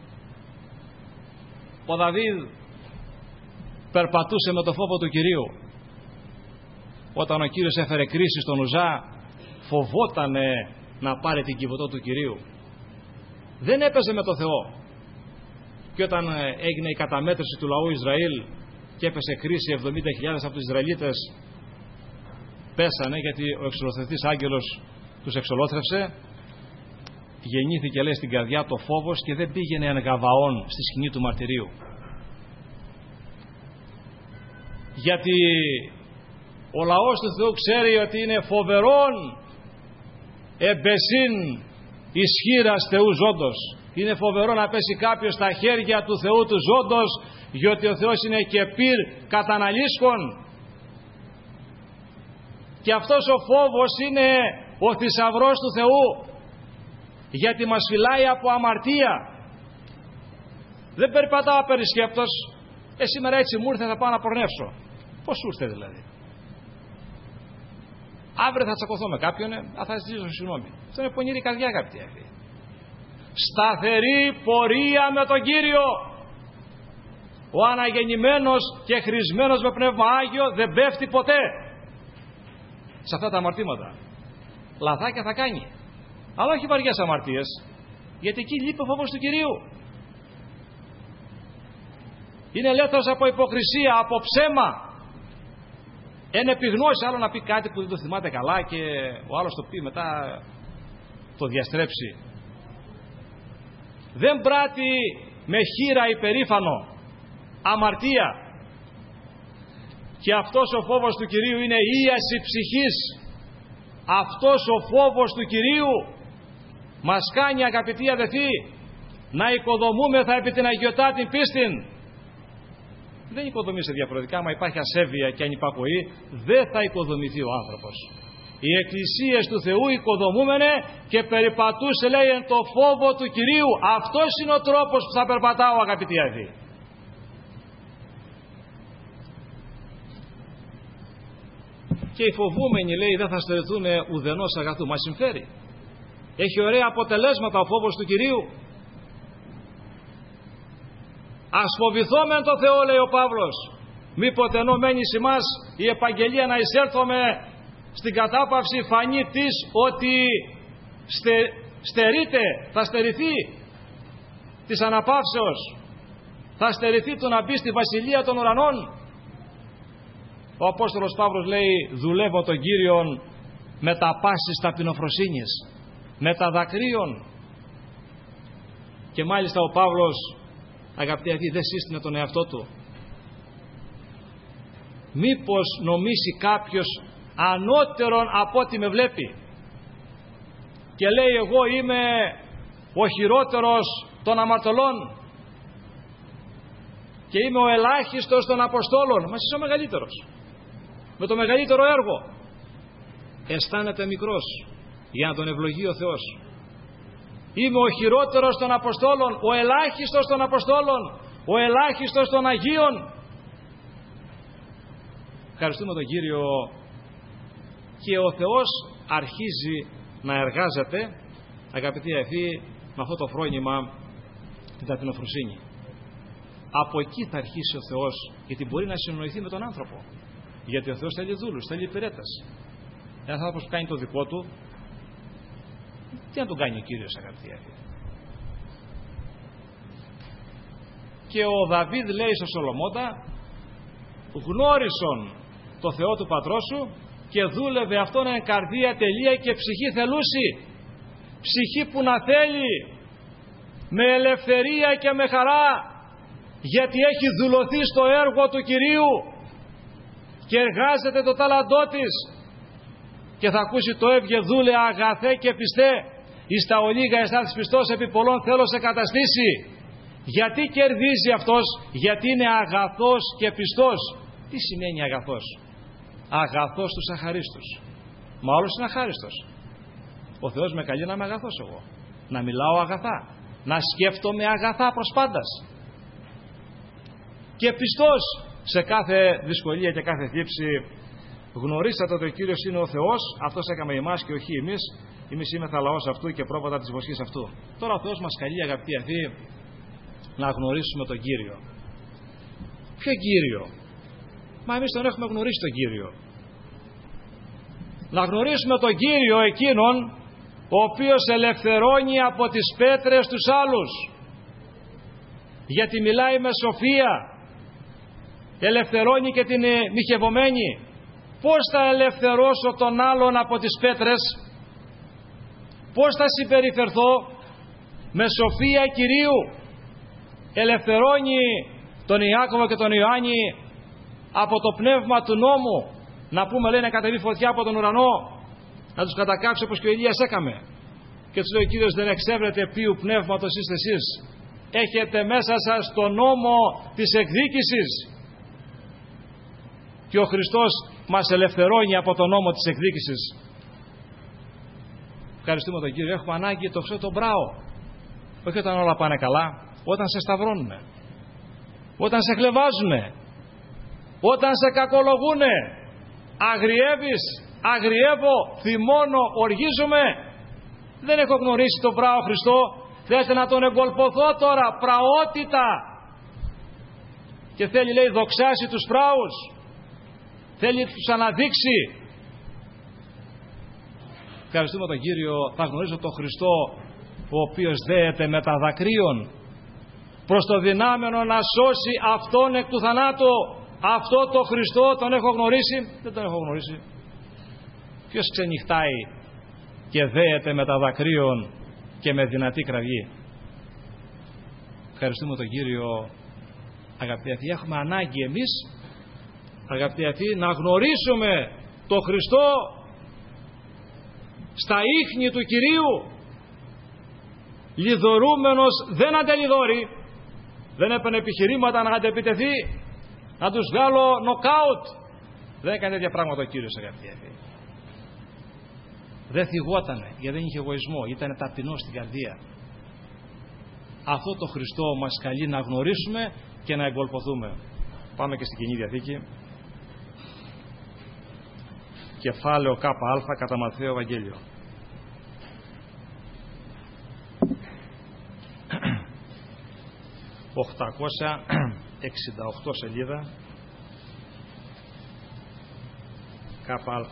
A: Ο Δαβίδ περπατούσε με το φόβο του Κυρίου. Όταν ο Κύριος έφερε κρίση στον Ουζά, φοβότανε να πάρει την κυβωτό του Κυρίου. Δεν έπαιζε με το Θεό. Και όταν έγινε η καταμέτρηση του λαού Ισραήλ και έπεσε κρίση, εβδομήντα χιλιάδες από τους Ισραηλίτες πέσανε γιατί ο εξολοθρευτής άγγελος τους εξολόθρευσε. Γεννήθηκε, λέει, στην καρδιά το φόβος και δεν πήγαινε εν Γαβαών στη σκηνή του μαρτυρίου. Γιατί ο λαός του Θεού ξέρει ότι είναι φοβερόν εμπεσίν ισχύρας Θεού ζώντος. Είναι φοβερό να πέσει κάποιος στα χέρια του Θεού του ζώντος, γιατί ο Θεός είναι και πυρ καταναλύσκων. Και αυτός ο φόβος είναι ο θησαυρός του Θεού, γιατί μας φυλάει από αμαρτία. Δεν περπατάω απερισκέπτος. Ε, σήμερα έτσι μου ήρθε, θα πάω να πορνεύσω. Πώς σου ήρθε δηλαδή? Αύριο θα τσακωθώ με κάποιον, ε, θα ζητήσω συγγνώμη. Αυτό είναι πονηρή καρδιά, αγαπητοί αδελφοί. Σταθερή πορεία με τον Κύριο. Ο αναγεννημένος και χρησμένος με Πνεύμα Άγιο δεν πέφτει ποτέ σε αυτά τα αμαρτήματα. Λαθάκια θα κάνει, αλλά όχι βαριές αμαρτίες, γιατί εκεί λείπει ο φόβος του Κυρίου. Είναι ελεύθερος από υποκρισία, από ψέμα. Είναι επιγνώση, άλλο να πει κάτι που δεν το θυμάται καλά και ο άλλος το πει μετά, το διαστρέψει. Δεν πράττει με χείρα υπερήφανο, αμαρτία. Και αυτός ο φόβος του Κυρίου είναι ίαση ψυχής. Αυτός ο φόβος του Κυρίου μας κάνει, αγαπητοί αδελφοί, να οικοδομούμεθα επί την αγιωτά την πίστην. Δεν οικοδομείσαι διαφορετικά, μα υπάρχει ασέβεια και ανυπακοή, δεν θα οικοδομηθεί ο άνθρωπος. Οι εκκλησίες του Θεού οικοδομούμενε και περιπατούσε, λέει, εν το φόβο του Κυρίου. Αυτός είναι ο τρόπος που θα περπατάω, αγαπητοί αδελφοί. Και οι φοβούμενοι, λέει, δεν θα στερηθούν ουδενός αγαθού. Μας συμφέρει. Έχει ωραία αποτελέσματα ο φόβος του Κυρίου. Ας φοβηθόμεν το Θεό, λέει ο Παύλος, μήποτε ενώ μένει ημάς η επαγγελία να εισέλθουμε στην κατάπαυση φανή της ότι στε, στερείται, θα στερηθεί της αναπαύσεως, θα στερηθεί του να μπει στη βασιλεία των ουρανών. Ο Απόστολος Παύλος λέει, δουλεύω τον Κύριον με τα πάσης ταπεινοφροσύνης, με τα δακρύων. Και μάλιστα ο Παύλος, αγαπητοί αδελφοί, δεν σύστηνε τον εαυτό του. Μήπως νομίσει κάποιος ανώτερον από ό,τι με βλέπει και λέει εγώ είμαι ο χειρότερος των αμαρτωλών και είμαι ο ελάχιστος των Αποστόλων. Μα είσαι ο μεγαλύτερος, με το μεγαλύτερο έργο. Αισθάνεται μικρός για να τον ευλογεί ο Θεός. Είμαι ο χειρότερος των Αποστόλων, ο ελάχιστος των Αποστόλων, ο ελάχιστος των Αγίων. Ευχαριστούμε τον Κύριο. Και ο Θεός αρχίζει να εργάζεται, αγαπητοί αδελφοί, με αυτό το φρόνημα, την ταπεινοφροσύνη. Από εκεί θα αρχίσει ο Θεός, γιατί μπορεί να συνοηθεί με τον άνθρωπο. Γιατί ο Θεός θέλει δούλους, θέλει υπηρέτες. Ένας άνθρωπος που κάνει το δικό του, τι να τον κάνει ο Κύριος, αγαπητοί αδελφοί? Και ο Δαβίδ λέει στο Σολομώντα, γνώρισον το Θεό του πατρός σου και δούλευε αυτόν εν καρδία τελεία και ψυχή θελούση. Ψυχή που να θέλει με ελευθερία και με χαρά, γιατί έχει δουλωθεί στο έργο του Κυρίου και εργάζεται το τάλαντό της. Και θα ακούσει το έβγε δούλε αγαθέ και πιστέ, εις τα ολίγα εστάθης πιστός, επί πολλών θέλω σε καταστήσει. Γιατί κερδίζει αυτός? Γιατί είναι αγαθός και πιστός. Τι σημαίνει αγαθός? Αγαθός στους αχαρίστους. Μα όλος είναι αχάριστος. Ο Θεός με καλεί να είμαι αγαθός εγώ, να μιλάω αγαθά, να σκέφτομαι αγαθά προς πάντας και πιστός σε κάθε δυσκολία και κάθε θλίψη. Γνωρίσατε ότι ο Κύριος είναι ο Θεός, αυτός έκαμε εμάς και όχι εμείς. Εμείς είμαστε λαός αυτού και πρόβατα της βοσχής αυτού. Τώρα ο Θεός μας καλεί, αγαπητοί αδελφοί, να γνωρίσουμε τον Κύριο. Ποιο Κύριο? Μα εμείς τον έχουμε γνωρίσει τον Κύριο. Να γνωρίσουμε τον Κύριο εκείνον ο οποίος ελευθερώνει από τις πέτρες τους άλλους, γιατί μιλάει με σοφία, ελευθερώνει και την μοιχευωμένη. Πώς θα ελευθερώσω τον άλλον από τις πέτρες? Πώς θα συμπεριφερθώ? Με σοφία Κυρίου. Ελευθερώνει τον Ιάκωβο και τον Ιωάννη από το πνεύμα του νόμου, να πούμε λέει να κατεβεί φωτιά από τον ουρανό, να τους κατακάψει όπως και ο Ηλίας έκαμε. Και τους λέει ο Κύριος, δεν εξεύρετε ποιου πνεύματος είστε εσείς? Έχετε μέσα σας το νόμο της εκδίκησης. Και ο Χριστός μας ελευθερώνει από τον νόμο της εκδίκησης. Ευχαριστούμε τον Κύριο. Έχουμε ανάγκη το αυτό το μπράο. Όχι όταν όλα πάνε καλά, όταν σε σταυρώνουνε, όταν σε χλευάζουνε, όταν σε κακολογούνε. Αγριεύεις, αγριεύω, θυμώνω, οργίζομαι. Δεν έχω γνωρίσει τον πράο Χριστό. Θέλετε να τον εγκολποθώ τώρα? Πραότητα. Και θέλει, λέει, δοξάσει τους πράους. Θέλει τους αναδείξει. Ευχαριστούμε τον Κύριο. Θα γνωρίζω τον Χριστό, ο οποίος δέεται με τα δακρύων προς το δυνάμενο να σώσει αυτόν εκ του θανάτου. Αυτό το Χριστό τον έχω γνωρίσει? Δεν τον έχω γνωρίσει. Ποιος ξενυχτάει και δέεται με τα δακρύων και με δυνατή κραυγή? Ευχαριστούμε τον Κύριο. Αγαπητοί αδελφοί, έχουμε ανάγκη εμείς, αγαπητοί αδελφοί, να γνωρίσουμε τον Χριστό στα ίχνη του Κυρίου. Λιδωρούμενος δεν αντελιδώρει. Δεν έπαιρνε επιχειρήματα να αντεπιτεθεί, να τους βγάλω νοκάουτ. Δεν έκανε τέτοια πράγματα ο Κύριος, αγαπητοί αδελφοί. Δεν θυγότανε, γιατί δεν είχε εγωισμό, ήταν ταπεινός στην καρδία. Αυτό το Χριστό μας καλεί να γνωρίσουμε και να εγκολποθούμε. Πάμε και στην Καινή Διαθήκη. Κεφάλαιο ΚΑ κατά Ματθαίο Ευαγγέλιο. οκτακόσια εξήντα οκτώ σελίδα, ΚΑ.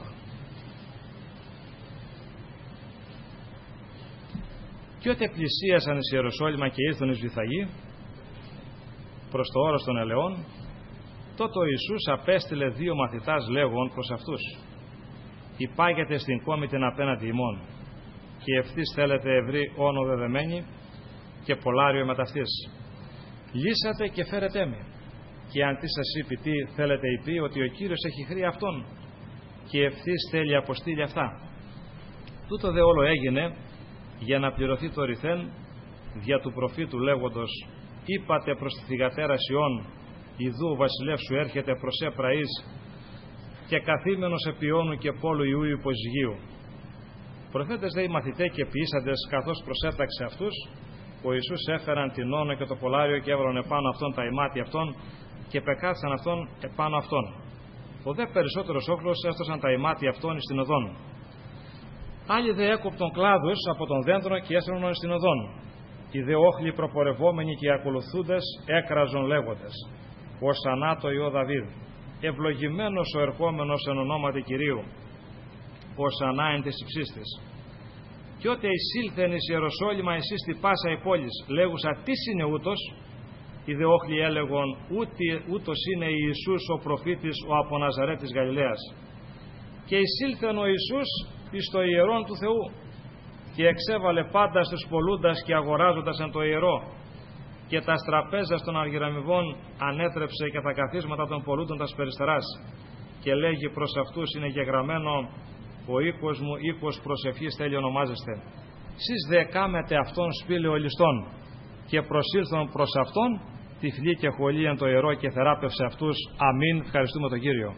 A: «Και ότε πλησίασαν εις Ιεροσόλυμα και ήρθον εις Βηθαγή, προς το όρος των ελαιών, τότε ο Ιησούς απέστειλε δύο μαθητάς λέγον προς αυτούς: υπάγετε στην κόμη την απέναντι ημών, και ευθύς θέλετε ευρύ όνο δεδεμένη και πολάριο μεταυτής. Λύσατε και φέρετε με. Και αν τι σας είπε τι θέλετε είπε, ότι ο Κύριος έχει χρία αυτόν, και ευθύς θέλει αποστείλει αυτά. Τούτο δε όλο έγινε για να πληρωθεί το ρηθέν δια του προφήτου λέγοντος: είπατε προς τη θυγατέρα Σιών, ιδού ο βασιλεύς σου έρχεται προς έπραης, και καθήμενος επιώνου και πόλου Ιού υποσγείου. Προφέτες δε οι μαθητέ και ποιήσαντες, καθώς προσέταξε αυτούς, ο Ιησούς έφεραν την όνο και το πολάριο και έβρον επάνω αυτόν τα ημάτια αυτών και πεκάθησαν αυτόν επάνω αυτών. Ο δε περισσότερος όχλος έστωσαν τα ημάτια αυτών στην οδόν. Άλλοι δε έκοπτον κλάδους από τον δέντρο και έστρωναν στην οδόν. Οι δε όχλοι προπορευόμενοι και οι ακολουθούντες έκραζον λέγοντες: Ωσανά το Υιό Δαβίδ, ευλογημένος ο ερχόμενος εν ονόματι Κυρίου, Ωσανά εν της υψίστης. Και ότε εισήλθεν εις Ιεροσόλυμα εσείς στη πάσα η πόλης, λέγουσα τίς είναι ούτος, οι δε όχλοι έλεγον: ούτως είναι Ιησούς ο προφήτης ο από Ναζαρέτ της Γαλιλαίας. Και εισήλθεν ο Ιησούς εις το ιερόν του Θεού, και εξέβαλε πάντα στους πολλούντας και αγοράζοντας εν το ιερό, και τα τραπέζας των αργυραμιβών ανέτρεψε και τα καθίσματα των πολλούντων τας περιστεράς, και λέγει προς αυτούς: είναι γεγραμμένο, ο οίκος μου οίκος προσευχής θέλει ονομάζεστε. Σεις δε κάμετε αυτόν σπήλαιο ληστών, και προσήλθον προς αυτόν τυφλή και χολή εν το ιερό, και θεράπευσε αυτούς. Αμήν. Ευχαριστούμε τον Κύριο.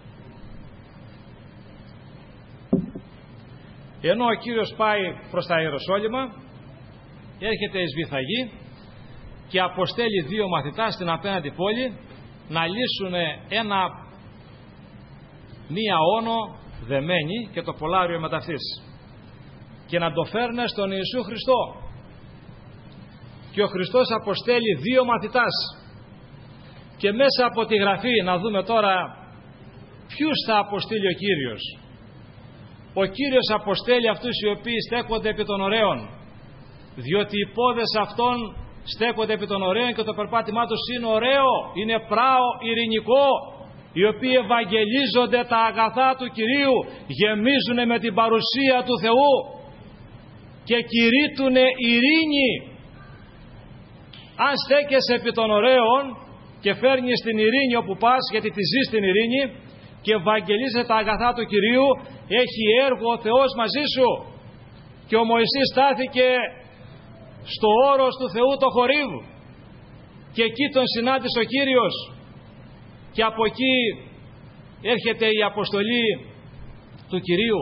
A: Ενώ ο Κύριος πάει προς τα Ιεροσόλυμα, έρχεται εις Βηθαγή και αποστέλει δύο μαθητά στην απέναντι πόλη να λύσουν ένα μία όνο δεμένη και το πολάριο μεταυτής, και να το φέρνε στον Ιησού Χριστό. Και ο Χριστός αποστέλει δύο μαθητάς, και μέσα από τη Γραφή να δούμε τώρα ποιους θα αποστείλει ο Κύριος. Ο Κύριος αποστέλει αυτούς οι οποίοι στέκονται επί των ωραίων, διότι οι πόδες αυτών στέκονται επί των ωραίων και το περπάτημά τους είναι ωραίο, είναι πράο, ειρηνικό, οι οποίοι ευαγγελίζονται τα αγαθά του Κυρίου, γεμίζουν με την παρουσία του Θεού και κηρύττουν ειρήνη. Αν στέκεσαι επί των ωραίων και φέρνεις την ειρήνη όπου πας, γιατί τη ζεις την ειρήνη, και ευαγγελίζεται τα αγαθά του Κυρίου, έχει έργο ο Θεός μαζί σου. Και ο Μωυσής στάθηκε στο όρος του Θεού το Χορήβ, και εκεί τον συνάντησε ο Κύριος, και από εκεί έρχεται η αποστολή του Κυρίου.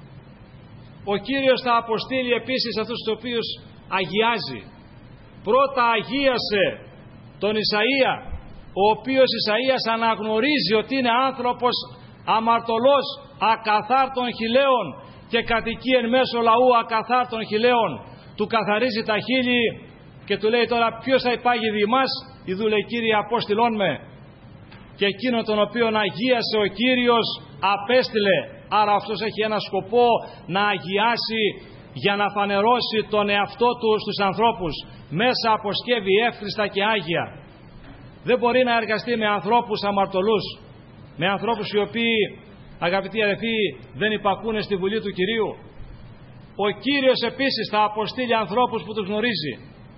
A: Ο Κύριος θα αποστείλει επίσης αυτούς τους οποίους αγιάζει. Πρώτα αγίασε τον Ισαΐα, ο οποίος Ισαΐας αναγνωρίζει ότι είναι άνθρωπος αμαρτωλός, ακαθάρτων χιλέων, και κατοικεί εν μέσω λαού ακαθάρτων χιλέων. Του καθαρίζει τα χείλη και του λέει: τώρα ποιος θα υπάγει δι' μας? Ιδού λέει: Κύριε, απόστηλόν με. Και εκείνον τον οποίον αγίασε ο Κύριος απέστειλε. Άρα αυτός έχει ένα σκοπό, να αγιάσει, για να φανερώσει τον εαυτό του στους ανθρώπους μέσα από σκεύη εύχριστα και άγια. Δεν μπορεί να εργαστεί με ανθρώπους αμαρτωλούς, με ανθρώπους οι οποίοι, αγαπητοί αδελφοί, δεν υπακούνε στη Βουλή του Κυρίου. Ο Κύριος επίσης θα αποστείλει ανθρώπους που τους γνωρίζει,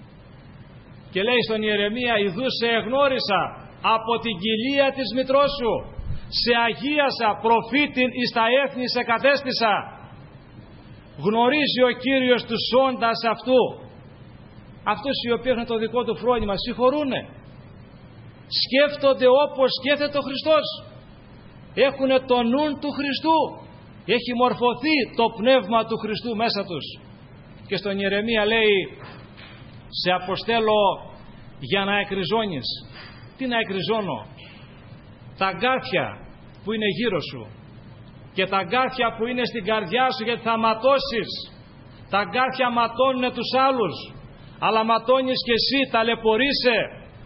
A: και λέει στον Ιερεμία: ιδού σε εγνώρισα από την κοιλία της μητρός σου, σε αγίασα, προφήτην εις τα έθνη σε κατέστησα. Γνωρίζει ο Κύριος τους όντας αυτού, αυτούς οι οποίοι έχουν το δικό του φρόνημα, συγχωρούνε, σκέφτονται όπως σκέφτεται ο Χριστός, έχουν το νου του Χριστού, έχει μορφωθεί το πνεύμα του Χριστού μέσα τους. Και στον Ιερεμία λέει: σε αποστέλω για να εκριζώνεις. Τι να εκριζώνω? Τα αγκάθια που είναι γύρω σου, και τα αγκάθια που είναι στην καρδιά σου, γιατί θα ματώσεις. Τα αγκάθια ματώνουν τους άλλους, αλλά ματώνεις και εσύ, ταλαιπωρείσαι,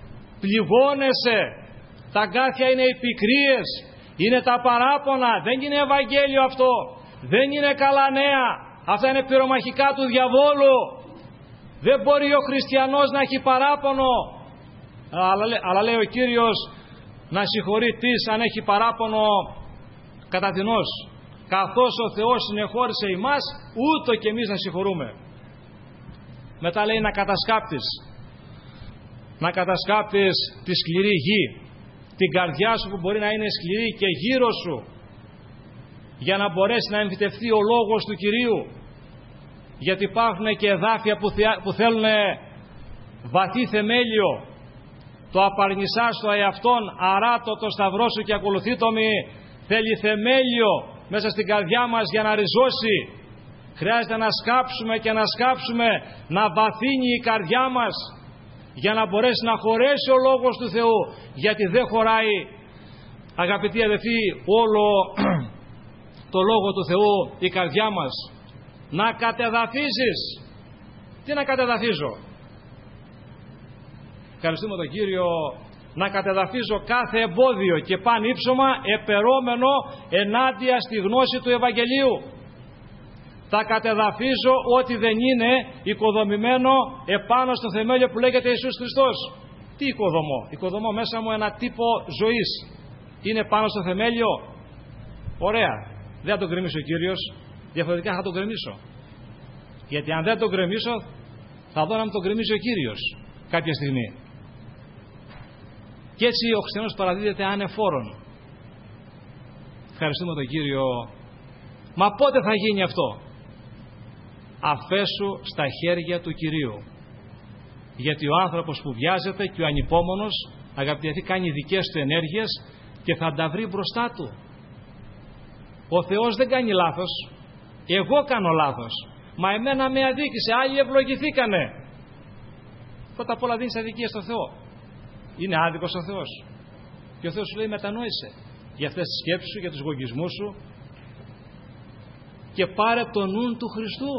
A: πληγώνεσαι, τα αγκάθια είναι οι πικρίες, είναι τα παράπονα, δεν είναι Ευαγγέλιο αυτό, δεν είναι καλά νέα, αυτά είναι πυρομαχικά του διαβόλου. Δεν μπορεί ο χριστιανός να έχει παράπονο, αλλά, αλλά λέει ο Κύριος να συγχωρεί τις αν έχει παράπονο κατά τινός, καθώς ο Θεός συνεχώρησε ημάς, ούτω και εμείς να συγχωρούμε. Μετά λέει να κατασκάπτεις, να κατασκάπτεις τη σκληρή γη, την καρδιά σου που μπορεί να είναι σκληρή και γύρω σου, για να μπορέσει να εμφυτευτεί ο λόγος του Κυρίου. Γιατί υπάρχουν και εδάφια που, θεία, που θέλουν βαθύ θεμέλιο. Το απαρνησάς το εαυτόν, αράτω το σταυρό σου και ακολουθήτω μη, θέλει θεμέλιο μέσα στην καρδιά μας για να ριζώσει. Χρειάζεται να σκάψουμε και να σκάψουμε, να βαθύνει η καρδιά μας για να μπορέσει να χωρέσει ο λόγος του Θεού, γιατί δεν χωράει, αγαπητοί αδελφοί, όλο το λόγο του Θεού η καρδιά μας. Να κατεδαφίζεις. Τι να κατεδαφίζω? Ευχαριστούμε τον Κύριο. Να κατεδαφίζω κάθε εμπόδιο και πανύψωμα επερώμενο ενάντια στη γνώση του Ευαγγελίου. Τα κατεδαφίζω ό,τι δεν είναι οικοδομημένο επάνω στο θεμέλιο που λέγεται Ιησούς Χριστός. Τι οικοδομώ? Οικοδομώ μέσα μου ένα τύπο ζωής. Είναι πάνω στο θεμέλιο. Ωραία. Δεν θα τον γκρεμίσει ο Κύριος. Διαφορετικά θα τον γκρεμίσω. Γιατί αν δεν τον γκρεμίσω, θα δω να μου τον γκρεμίσει ο Κύριος κάποια στιγμή. Και έτσι ο χριστιανός παραδίδεται ανεφόρον. Ευχαριστούμε τον Κύριο. Μα πότε θα γίνει αυτό? Αφέσου στα χέρια του Κυρίου. Γιατί ο άνθρωπος που βιάζεται και ο ανυπόμονος, αγαπητοί, κάνει δικές του ενέργειες και θα τα βρει μπροστά του. Ο Θεός δεν κάνει λάθος. Εγώ κάνω λάθος. Μα εμένα με αδίκησε, άλλοι ευλογηθήκανε. Πρώτα απ' όλα δίνεις αδικία στο Θεό. Είναι άδικος ο Θεός. Και ο Θεός σου λέει μετανόησε για αυτές τις σκέψεις σου, για τους γογγισμούς σου, και πάρε το νου του Χριστού.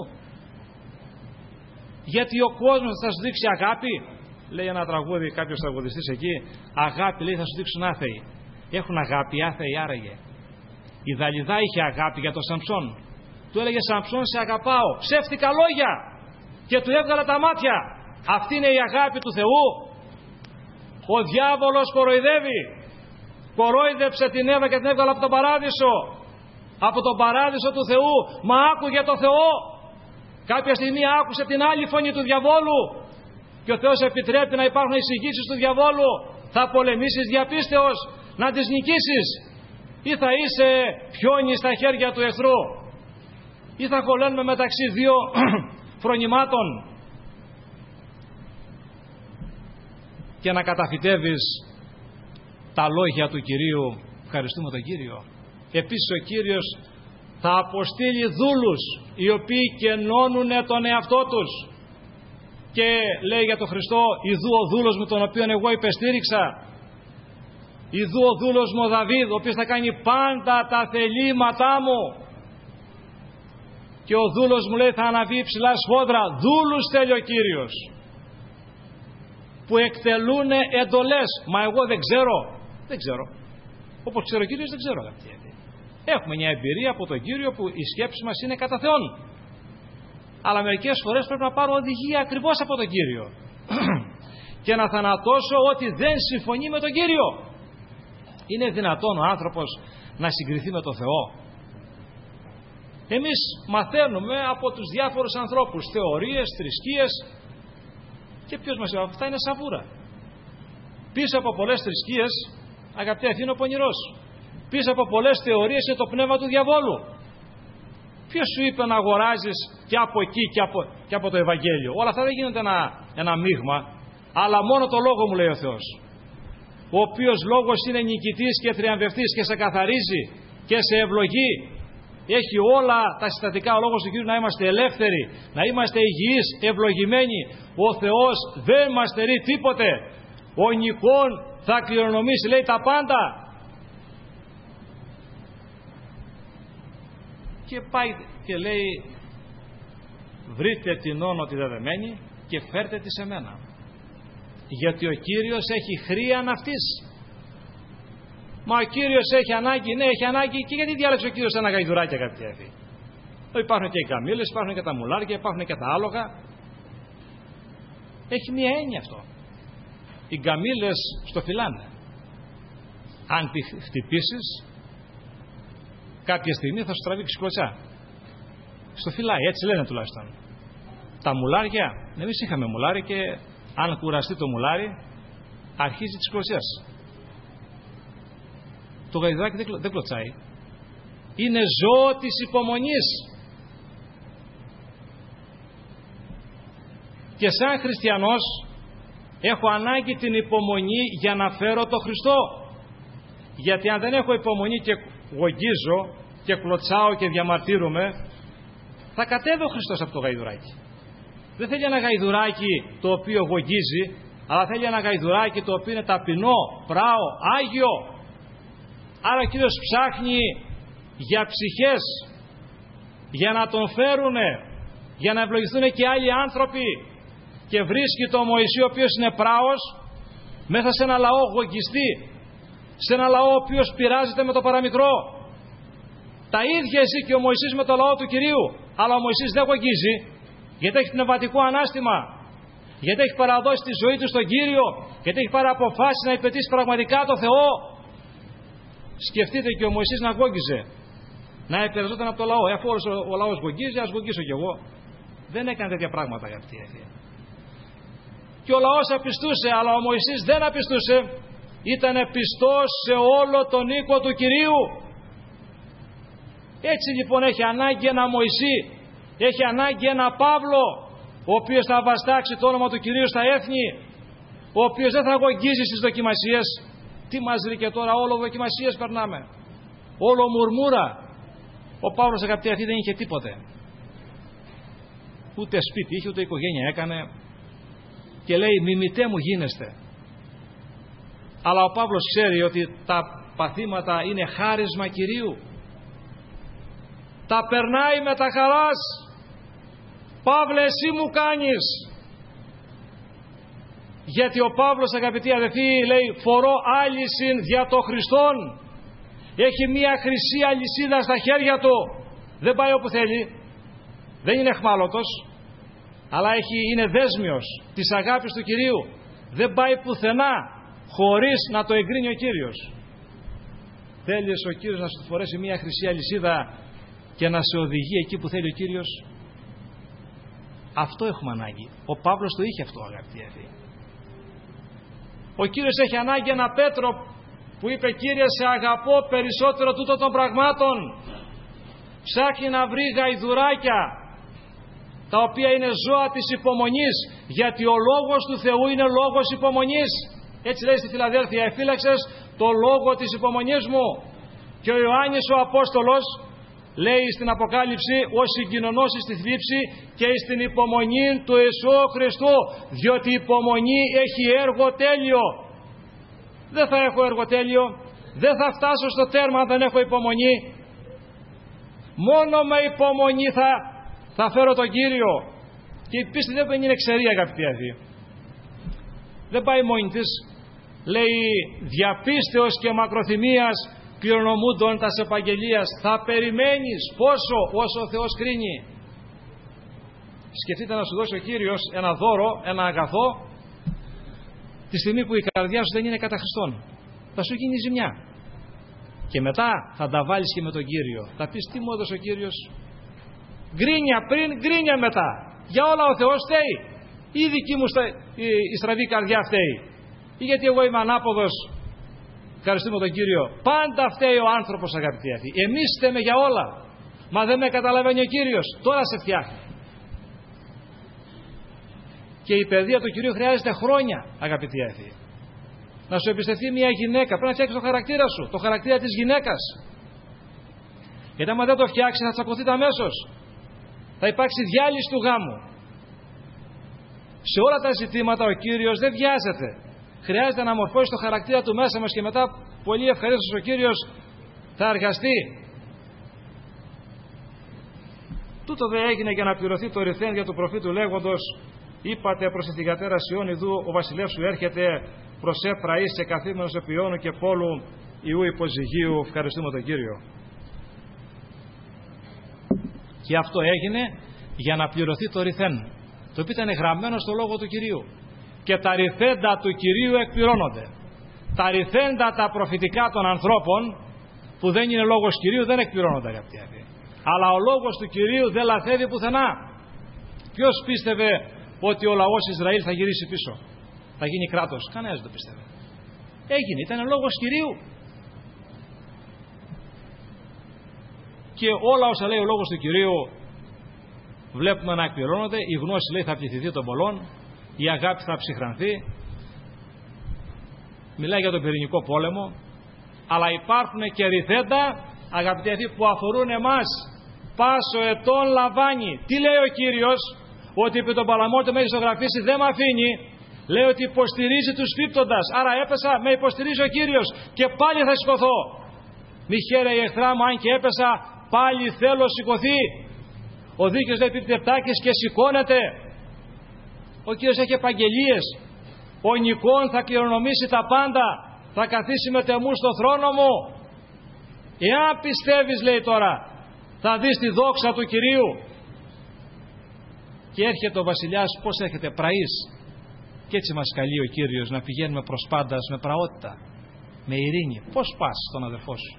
A: Γιατί ο κόσμος θα σου δείξει αγάπη. Λέει ένα τραγούδι, κάποιος τραγουδιστής εκεί, αγάπη, λέει, θα σου δείξουν άθεοι. Έχουν αγάπη άθεοι άραγε? Η Δαλιδά είχε αγάπη για τον Σαμψόν. Του έλεγε Σαμψόν, σε αγαπάω. Ψεύτικα λόγια. Και του έβγαλε τα μάτια. Αυτή είναι η αγάπη του Θεού. Ο διάβολος κοροϊδεύει. Κορόιδεψε την Εύα και την έβγαλε από τον παράδεισο. Από τον παράδεισο του Θεού. Μα άκουγε το Θεό. Κάποια στιγμή άκουσε την άλλη φωνή του διαβόλου. Και ο Θεός επιτρέπει να υπάρχουν εισηγήσεις του διαβόλου. Θα πολεμήσεις διαπίστεως να τις νικήσεις. Ή θα είσαι πιόνι στα χέρια του εχθρού, ή θα χωλένουμε μεταξύ δύο φρονημάτων. Και να καταφυτεύεις τα λόγια του Κυρίου. Ευχαριστούμε τον Κύριο. Επίσης ο Κύριος θα αποστείλει δούλους οι οποίοι κενώνουν τον εαυτό τους. Και λέει για τον Χριστό, ιδού ο δούλος μου τον οποίον εγώ υπεστήριξα. Ιδού ο δούλος μου ο Δαβίδ, ο οποίος θα κάνει πάντα τα θελήματά μου. Και ο δούλος μου, λέει, θα αναβεί ψηλά σφόδρα. Δούλους θέλει ο Κύριος, που εκτελούν εντολές. Μα εγώ δεν ξέρω. Δεν ξέρω. Όπως ξέρω ο Κύριος, δεν ξέρω. Έχουμε μια εμπειρία από τον Κύριο που η σκέψη μας είναι κατά Θεόν. Αλλά μερικές φορές πρέπει να πάρω οδηγία ακριβώς από τον Κύριο και να θανατώσω ό,τι δεν συμφωνεί με τον Κύριο. Είναι δυνατόν ο άνθρωπος να συγκριθεί με τον Θεό? Εμείς μαθαίνουμε από τους διάφορους ανθρώπους θεωρίες, θρησκείες, και ποιος μας είπε? Αυτά είναι σαβούρα. Πίσω από πολλές θρησκείες, αγαπητέ, είναι ο πονηρός. Πίσω από πολλές θεωρίες είναι το πνεύμα του διαβόλου. Ποιος σου είπε να αγοράζεις και από εκεί και από, και από το Ευαγγέλιο? Όλα αυτά δεν γίνονται ένα, ένα μείγμα, αλλά μόνο το λόγο μου, λέει ο Θεός, ο οποίος λόγος είναι νικητής και θριαμβευτής και σε καθαρίζει και σε ευλογεί. Έχει όλα τα συστατικά ο λόγος του Κύριου να είμαστε ελεύθεροι, να είμαστε υγιείς, ευλογημένοι. Ο Θεός δεν μας στερεί τίποτε. Ο νικών θα κληρονομήσει, λέει, τα πάντα. Και πάει και λέει, βρείτε την όνο τη δεδεμένη και φέρτε τη σε μένα. Γιατί ο Κύριος έχει χρία ναυτής. Μα ο Κύριος έχει ανάγκη, ναι, έχει ανάγκη, και γιατί διάλεξε ο Κύριος ένα γαϊδουράκι, αγαπητοί αδελφοί? Υπάρχουν και οι καμήλες, υπάρχουν και τα μουλάρια, υπάρχουν και τα άλογα. Έχει μία έννοια αυτό. Οι καμήλες στο φυλάνε. Αν τη χτυπήσεις, κάποια στιγμή θα σου τραβήξει κλωτσιά. Στο φυλάει, έτσι λένε τουλάχιστον. Τα μουλάρια, εμείς είχαμε μουλάρι και αν κουραστεί το μουλάρι, αρχίζει τις κλωτσιές. Το γαϊδουράκι δεν, κλω, δεν κλωτσάει. Είναι ζώο της υπομονής. Και σαν χριστιανός έχω ανάγκη την υπομονή για να φέρω το Χριστό. Γιατί αν δεν έχω υπομονή και γογγίζω και κλωτσάω και διαμαρτύρομαι, θα κατέβει ο Χριστός από το γαϊδουράκι. Δεν θέλει ένα γαϊδουράκι το οποίο γογγίζει, αλλά θέλει ένα γαϊδουράκι το οποίο είναι ταπεινό, πράο, άγιο. Άρα ο Κύριος ψάχνει για ψυχές, για να τον φέρουνε, για να ευλογηθούν και άλλοι άνθρωποι, και βρίσκει τον Μωυσή, ο οποίος είναι πράος, μέσα σε ένα λαό γογγιστή, σε ένα λαό ο οποίος πειράζεται με το παραμικρό. Τα ίδια εσύ και ο Μωυσής με το λαό του Κυρίου, αλλά ο Μωυσής δεν γογγίζει, γιατί έχει πνευματικό ανάστημα, γιατί έχει παραδώσει τη ζωή του στον Κύριο, γιατί έχει πάρει αποφάσει να υπηρετήσει πραγματικά το Θεό. Σκεφτείτε και ο Μωυσής να γόγγιζε, να επηρεαζόταν από το λαό. Αφού όλος ο, ο λαός γογγίζει, ας γογγίσω κι εγώ. Δεν έκανε τέτοια πράγματα, αγαπητοί αδελφοί. Και ο λαός απιστούσε, αλλά ο Μωυσής δεν απιστούσε. Ήτανε πιστός σε όλο τον οίκο του Κυρίου. Έτσι λοιπόν έχει ανάγκη ένα Μωυσή, έχει ανάγκη ένα Παύλο, ο οποίος θα βαστάξει το όνομα του Κυρίου στα έθνη, ο οποίος δεν θα γογγίζει στις δοκιμασίες. Τι μας βρήκε τώρα, όλο δοκιμασίες περνάμε, όλο μουρμούρα. Ο Παύλος, αγαπητοί αυτοί, δεν είχε τίποτε, ούτε σπίτι είχε, ούτε οικογένεια έκανε, και λέει μιμητέ μου γίνεστε. Αλλά ο Παύλος ξέρει ότι τα παθήματα είναι χάρισμα Κυρίου, τα περνάει με τα χαράς. Παύλε, εσύ μου κάνεις. Γιατί ο Παύλος, αγαπητοί αδελφοί, λέει φορώ άλυσιν δια το Χριστόν. Έχει μία χρυσή αλυσίδα στα χέρια του. Δεν πάει όπου θέλει, δεν είναι εχμάλωτος, αλλά έχει, είναι δέσμιος της αγάπης του Κυρίου. Δεν πάει πουθενά χωρίς να το εγκρίνει ο Κύριος. Θέλεις ο Κύριος να σου φορέσει μία χρυσή αλυσίδα και να σε οδηγεί εκεί που θέλει ο Κύριος? Αυτό έχουμε ανάγκη. Ο Παύλος το είχε αυτό, αγαπητοί αδελφοί. Ο Κύριος έχει ανάγκη ένα Πέτρο που είπε Κύριε, σε αγαπώ περισσότερο τούτο των πραγμάτων. Ψάχνει να βρει γαϊδουράκια τα οποία είναι ζώα της υπομονής, γιατί ο λόγος του Θεού είναι λόγος υπομονής. Έτσι λέει στη Φιλαδέλφια, εφύλαξες το λόγο της υπομονής μου. Και ο Ιωάννης ο Απόστολος λέει στην Αποκάλυψη, ο συγκοινωνός στη θλίψη και στην υπομονή του Ιησού Χριστού, διότι η υπομονή έχει έργο τέλειο. Δεν θα έχω έργο τέλειο, δεν θα φτάσω στο τέρμα αν δεν έχω υπομονή. Μόνο με υπομονή θα, θα φέρω τον Κύριο. Και η πίστη δεν είναι ξερή, αγαπητοί αδελφοί. Δεν πάει μόνη της. Λέει διαπίστεως και μακροθυμίας κληρονομούντων τας επαγγελίας. Θα περιμένεις πόσο, όσο ο Θεός κρίνει. Σκεφτείτε να σου δώσει ο Κύριος ένα δώρο, ένα αγαθό, τη στιγμή που η καρδιά σου δεν είναι κατά Χριστόν. Θα σου γίνει ζημιά. Και μετά θα τα βάλεις και με τον Κύριο. Θα πεις τι μου έδωσε ο Κύριος. Γκρίνια πριν, γκρίνια μετά. Για όλα ο Θεός φταίει. Ή η δική μου η, η στραβή καρδιά φταίει. Ή γιατί εγώ είμαι ανάποδος. Ευχαριστούμε τον Κύριο. Πάντα φταίει ο άνθρωπος, αγαπητοί αδελφοί. Εμείς φταίμε για όλα. Μα δεν με καταλαβαίνει ο Κύριος. Τώρα σε φτιάχνει. Και η παιδεία του Κυρίου χρειάζεται χρόνια, αγαπητοί αδελφοί. Να σου εμπιστευτεί μια γυναίκα, πρέπει να φτιάξεις το χαρακτήρα σου, το χαρακτήρα της γυναίκας. Γιατί άμα δεν το φτιάξει, θα τσακωθείτε αμέσως. Θα υπάρξει διάλυση του γάμου. Σε όλα τα ζητήματα ο Κύριος δεν βιάζεται. Χρειάζεται να μορφώσει το χαρακτήρα του μέσα μας και μετά πολύ ευχαρίστως ο Κύριος θα εργαστεί. Τούτο δεν έγινε για να πληρωθεί το ρηθέν για του προφήτου λέγοντος είπατε προς την θυγατέρα Σιών, ιδού ο βασιλεύς σου έρχεται προς Εφραΐ σε καθήμενος επιώνου και πόλου Ιού υποζυγίου. Ευχαριστούμε τον Κύριο. Και αυτό έγινε για να πληρωθεί το ρηθέν, το οποίο ήταν γραμμένο στο λόγο του Κυρίου. Και τα ρηθέντα του Κυρίου εκπληρώνονται. Τα ρηθέντα τα προφητικά των ανθρώπων, που δεν είναι λόγος Κυρίου, δεν εκπληρώνονται, αγαπητοί αδελφοί. Αλλά ο λόγος του Κυρίου δεν λαθεύει πουθενά. Ποιος πίστευε ότι ο λαός Ισραήλ θα γυρίσει πίσω, θα γίνει κράτος? Κανένας δεν το πίστευε. Έγινε, ήταν λόγος Κυρίου. Και όλα όσα λέει ο λόγος του Κυρίου βλέπουμε να εκπληρώνονται. Η γνώση, λέει, θα πληθυνθεί των πολλών, η αγάπη θα ψυχρανθεί. Μιλάει για τον πυρηνικό πόλεμο, αλλά υπάρχουν και ρηθέντα, αγαπητοί αδελφοί, που αφορούν εμάς. Πάσο ετών λαμβάνει. Τι λέει ο Κύριος? Ότι επί τον παλαμόρτο με έχει ζωγραφίσει, δεν με αφήνει. Λέει ότι υποστηρίζει τους φύπτοντας. Άρα έπεσα, με υποστηρίζει ο Κύριος και πάλι θα σηκωθώ. Μη χαίρε η εχθρά μου, αν και έπεσα, πάλι θέλω σηκωθεί. Ο δίκαιος, λέει, επιπτεπτάκης και σηκώνεται. Ο Κύριος έχει επαγγελίες. Ο Νικόν θα κληρονομήσει τα πάντα. Θα καθίσει με τεμού στο θρόνο μου. Εάν πιστεύεις, λέει τώρα, θα δεις τη δόξα του Κυρίου. Και έρχεται ο βασιλιάς, πώς έρχεται? Πραής. Και έτσι μας καλεί ο Κύριος να πηγαίνουμε προς πάντας με πραότητα, με ειρήνη. Πώς πας στον αδερφό σου?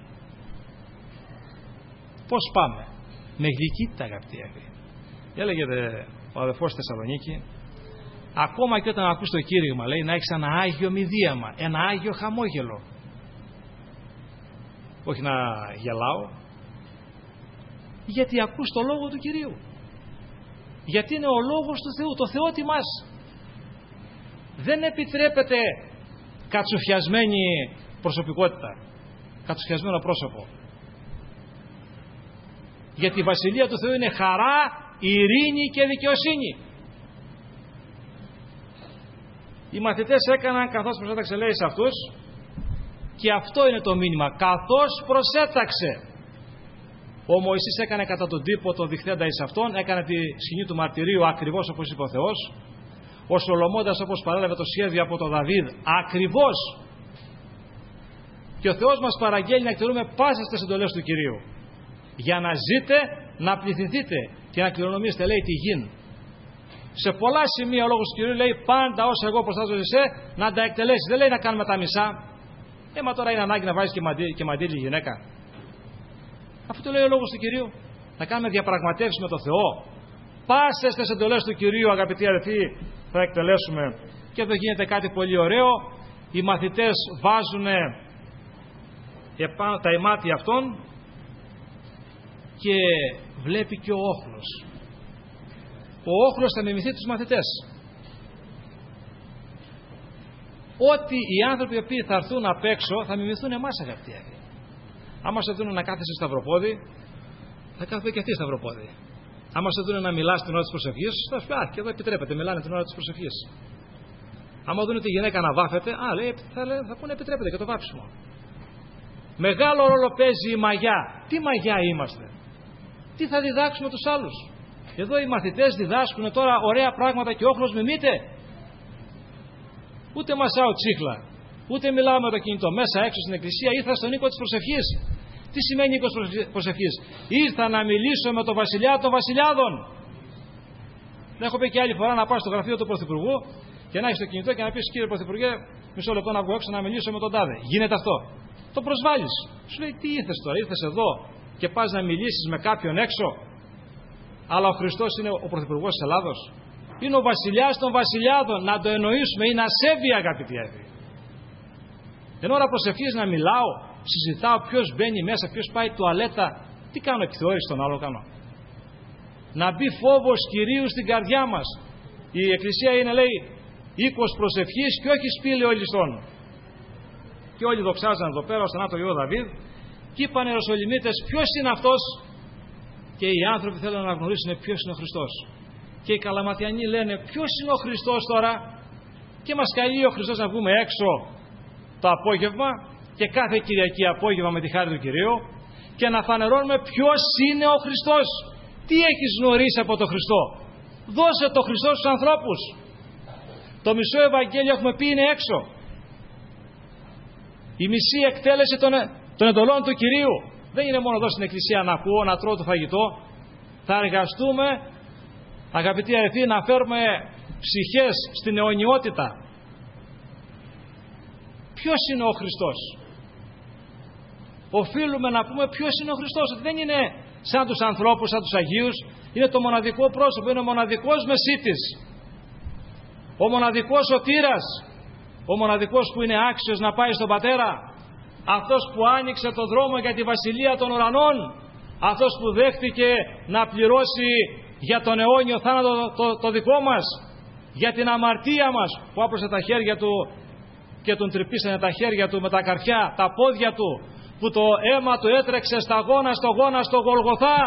A: Πώς πάμε? Με γλυκύτητα, αγαπητοί αδελφοί. Έλεγε ο αδερφός στη Θεσσαλονίκη, ακόμα και όταν ακούς το κήρυγμα, λέει, να έχεις ένα άγιο μηδίαμα, ένα άγιο χαμόγελο. Όχι να γελάω, γιατί ακούς το λόγο του Κυρίου. Γιατί είναι ο λόγος του Θεού, το Θεό τιμάς. Δεν επιτρέπεται κατσουφιασμένη προσωπικότητα, κατσουφιασμένο πρόσωπο. Γιατί η Βασιλεία του Θεού είναι χαρά, ειρήνη και δικαιοσύνη. Οι μαθητές έκαναν καθώς προσέταξε, λέει, σε αυτούς, και αυτό είναι το μήνυμα, καθώς προσέταξε. Ο Μωυσής έκανε κατά τον τύπο τον διχθέντα εις αυτόν, έκανε τη σκηνή του μαρτυρίου ακριβώς όπως είπε ο Θεός. Ο Σολομώντας όπως παρέλαβε το σχέδιο από τον Δαβίδ ακριβώς. Και ο Θεός μας παραγγέλνει να εκτελούμε πάσες τις εντολές του Κυρίου, για να ζείτε, να πληθυνθείτε και να κληρονομήσετε, λέει, τη γην. Σε πολλά σημεία ο λόγος του Κυρίου λέει πάντα όσα εγώ προστάζω σε να τα εκτελέσεις. Δεν λέει να κάνουμε τα μισά. Ε, μα τώρα είναι ανάγκη να βάζεις και, μαντί, και μαντίλη γυναίκα? Αυτό το λέει ο λόγος του Κυρίου. Να κάνουμε διαπραγματεύσεις με τον Θεό. Πάσες τις εντολές του Κυρίου, αγαπητοί αδελφοί, θα εκτελέσουμε. Και εδώ γίνεται κάτι πολύ ωραίο. Οι μαθητές βάζουν τα ημάτια αυτών και βλέπει και ο όχλος. Ο όχλος θα μιμηθεί τους μαθητές. Ότι οι άνθρωποι οι οποίοι θα έρθουν απ' έξω θα μιμηθούν εμάς, αγαπητοί. Άμα σε δουν να κάθεσαι σταυροπόδι, θα κάθονται και αυτοί σταυροπόδι. Άμα σε δουν να μιλάς την ώρα της προσευχής, θα σου πει, α, και εδώ επιτρέπεται, μιλάνε την ώρα της προσευχής. Άμα δουν τη γυναίκα να βάφεται, α, λέει, θα, λέει, θα πούνε επιτρέπεται και το βάψιμο. Μεγάλο ρόλο παίζει η μαγιά. Τι μαγιά είμαστε? Τι θα διδάξουμε τους άλλους? Εδώ οι μαθητές διδάσκουν τώρα ωραία πράγματα και ο όχλος μιμείται. Ούτε μασάω τσίχλα, ούτε μιλάω με το κινητό μέσα έξω στην εκκλησία. Ήρθα στον οίκο της προσευχής. Τι σημαίνει οίκος προσευχής? Ήρθα να μιλήσω με τον βασιλιά των βασιλιάδων. Δεν έχω πει και άλλη φορά να πάω στο γραφείο του Πρωθυπουργού και να έχεις το κινητό και να πεις, κύριε Πρωθυπουργέ, μισό λεπτό να βγω έξω να μιλήσω με τον τάδε. Γίνεται αυτό? Το προσβάλλεις. Σου λέει, τι ήρθες τώρα? Ήρθες εδώ και πας να μιλήσεις με κάποιον έξω? Αλλά ο Χριστός είναι ο Πρωθυπουργός της Ελλάδος. Είναι ο βασιλιάς των βασιλιάδων. Να το εννοήσουμε, είναι ασέβεια, αγαπητοί αδελφοί. Εν ώρα προσευχής να μιλάω, συζητάω ποιος μπαίνει μέσα, ποιος πάει τουαλέτα. Τι κάνω, επιθεώρηση στον άλλο κάνω? Να μπει φόβος Κυρίου στην καρδιά μας. Η Εκκλησία είναι, λέει, οίκος προσευχής και όχι σπήλαιο ολιστών. Και όλοι δοξάζαν εδώ πέρα στον Άτο Υιό Δαβίδ και είπαν οι Ιεροσολυμίτες, ποιος είναι αυτός? Και οι άνθρωποι θέλουν να γνωρίσουν ποιος είναι ο Χριστός. Και οι Καλαματιανοί λένε, ποιος είναι ο Χριστός τώρα? Και μας καλεί ο Χριστός να βγούμε έξω το απόγευμα και κάθε Κυριακή απόγευμα με τη χάρη του Κυρίου και να φανερώνουμε ποιος είναι ο Χριστός. Τι έχεις γνωρίσει από τον Χριστό? Δώσε το Χριστό στους ανθρώπους. Το μισό Ευαγγέλιο έχουμε πει είναι έξω. Η μισή εκτέλεση των, των εντολών του Κυρίου. Δεν είναι μόνο εδώ στην εκκλησία να ακούω, να τρώω το φαγητό. Θα εργαστούμε, αγαπητοί αδελφοί, να φέρουμε ψυχές στην αιωνιότητα. Ποιος είναι ο Χριστός? Οφείλουμε να πούμε ποιος είναι ο Χριστός. Δεν είναι σαν τους ανθρώπους, σαν τους Αγίους. Είναι το μοναδικό πρόσωπο, είναι ο μοναδικός Μεσίτης, ο μοναδικός Σωτήρας, ο μοναδικός που είναι άξιος να πάει στον Πατέρα, αυτός που άνοιξε το δρόμο για τη Βασιλεία των Ουρανών, αυτός που δέχτηκε να πληρώσει για τον αιώνιο θάνατο το, το, το δικό μας, για την αμαρτία μας, που άπλωσε τα χέρια του και τον τρυπήσανε τα χέρια του με τα καρφιά, τα πόδια του, που το αίμα του έτρεξε στα γόνα, στο γόνα, στο Γολγοθά,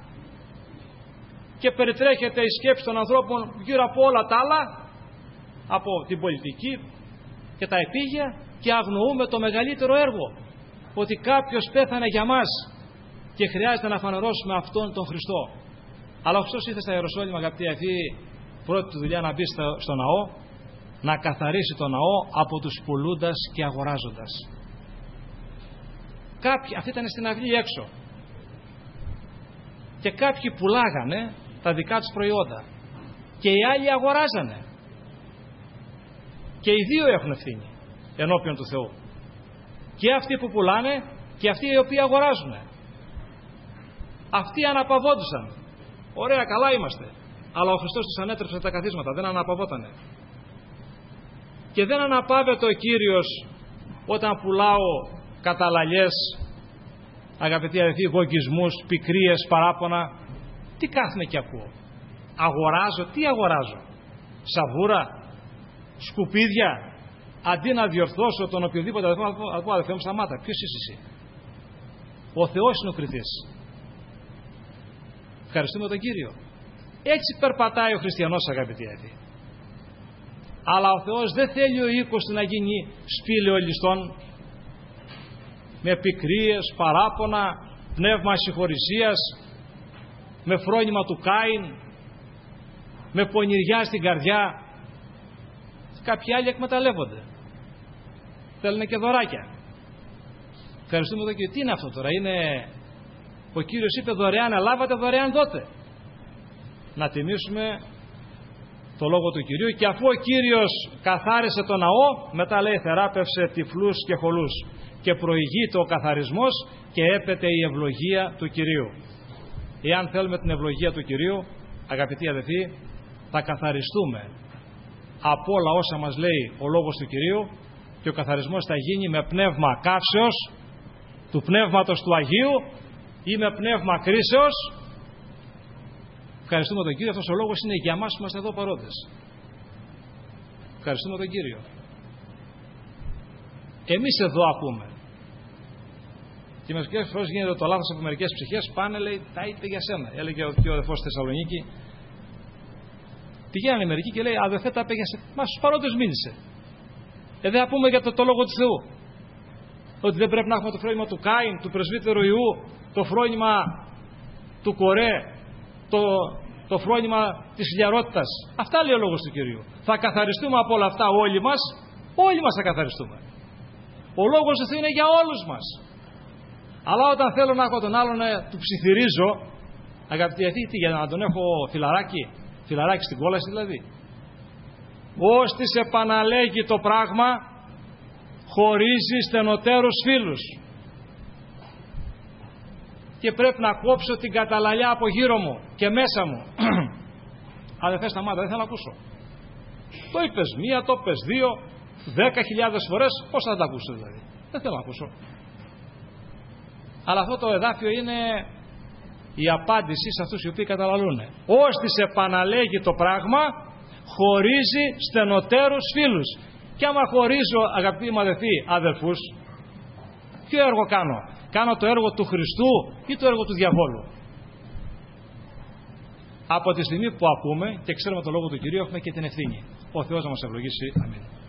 A: και περιτρέχεται η σκέψη των ανθρώπων γύρω από όλα τα άλλα, από την πολιτική και τα επίγεια, και αγνοούμε το μεγαλύτερο έργο, ότι κάποιος πέθανε για μας και χρειάζεται να φανερώσουμε αυτόν τον Χριστό. Αλλά ο Χριστός ήρθε στα Ιεροσόλυμα, αγαπητοί αδελφοί, πρώτη του δουλειά να μπει στο, στο ναό, να καθαρίσει το ναό από τους πουλούντας και αγοράζοντας. Κάποιοι, αυτοί ήταν στην αυλή έξω, και κάποιοι πουλάγανε τα δικά τους προϊόντα και οι άλλοι αγοράζανε, και οι δύο έχουν ευθύνη ενώπιον του Θεού, και αυτοί που πουλάνε και αυτοί οι οποίοι αγοράζουν. Αυτοί αναπαυόντουσαν. Ωραία, καλά είμαστε, αλλά ο Χριστός τους ανέτρεψε τα καθίσματα, δεν αναπαυότανε. Και δεν αναπαύεται ο Κύριος όταν πουλάω καταλαλιές, αγαπητοί αδελφοί, γογγισμούς, πικρίες, παράπονα. Τι κάθομαι και ακούω? Αγοράζω, τι αγοράζω? Σαβούρα, σκουπίδια? Αντί να διορθώσω τον οποιοδήποτε αδελφό, να πω αδελφέ μου, σταμάτα, ποιος είσαι εσύ? Ο Θεός είναι ο κριτής. Ευχαριστούμε τον Κύριο. Έτσι περπατάει ο χριστιανός, αγαπητοί αδελφοί. Αλλά ο Θεός δεν θέλει ο οίκος του να γίνει σπήλαιο ληστών, με πικρίες, παράπονα, πνεύμα συγχωρησίας, με φρόνημα του Κάιν, με πονηριά στην καρδιά. Κάποιοι άλλοι εκμεταλλεύονται, θέλουν και δωράκια. Ευχαριστούμε τον Κύριο. Τι είναι αυτό τώρα? Είναι... Ο Κύριος είπε δωρεάν ελάβατε, δωρεάν δώτε. Να τιμήσουμε το λόγο του Κυρίου. Και αφού ο Κύριος καθάρισε το ναό, μετά λέει θεράπευσε τυφλούς και χολούς, και προηγείται ο καθαρισμός και έπεται η ευλογία του Κυρίου. Εάν θέλουμε την ευλογία του Κυρίου, αγαπητοί αδελφοί, θα καθαριστούμε από όλα όσα μας λέει ο λόγος του Κυρίου, και ο καθαρισμός θα γίνει με πνεύμα καύσεως του Πνεύματος του Αγίου ή με πνεύμα κρίσεως. Ευχαριστούμε τον Κύριο. Αυτός ο λόγος είναι για μας που είμαστε εδώ παρόντες. Ευχαριστούμε τον Κύριο. Εμείς εδώ ακούμε, και μερικές φορές γίνεται το λάθος από μερικές ψυχές, πάνε, λέει, τα είπε για σένα. Έλεγε ο πιο αδερφός στη Θεσσαλονίκη, πηγαίνανε μερικοί και λέει, αδερφέ, τα είπε για σένα. Μα στους παρόντες μίλησε. Ε, δεν θα πούμε για το, το λόγο του Θεού, ότι δεν πρέπει να έχουμε το φρόνημα του Κάιν, του πρεσβύτερου Ιού, το φρόνημα του Κορέ, το, το φρόνημα της χιλιαρότητας. Αυτά λέει ο λόγος του Κυρίου. Θα καθαριστούμε από όλα αυτά όλοι μας, όλοι μας θα καθαριστούμε. Ο λόγος του Θεού είναι για όλους μας. Αλλά όταν θέλω να έχω τον άλλον, του ψιθυρίζω, αγαπητοί αδελφοί, τι, για να τον έχω φιλαράκι, φιλαράκι στην κόλαση δηλαδή. Ώστις επαναλέγει το πράγμα, χωρίζει στενοτέρους φίλους. Και πρέπει να κόψω την καταλαλιά από γύρω μου και μέσα μου. Αδελφέ, σταμάτα, δεν θέλω να ακούσω. Το είπες μία, το είπες δύο, δέκα χιλιάδες φορές, πώς θα τα ακούσω δηλαδή? Δεν θέλω να ακούσω. Αλλά αυτό το εδάφιο είναι η απάντηση σε αυτούς οι οποίοι καταλαλούν. Ώστις επαναλέγει το πράγμα, χωρίζει στενοτέρους φίλους. Και άμα χωρίζω, αγαπητοί μου αδελφοί, αδελφούς, ποιο έργο κάνω? Κάνω το έργο του Χριστού ή το έργο του διαβόλου? Από τη στιγμή που ακούμε και ξέρουμε το λόγο του Κυρίου, έχουμε και την ευθύνη. Ο Θεός να μας ευλογήσει. Αμήν.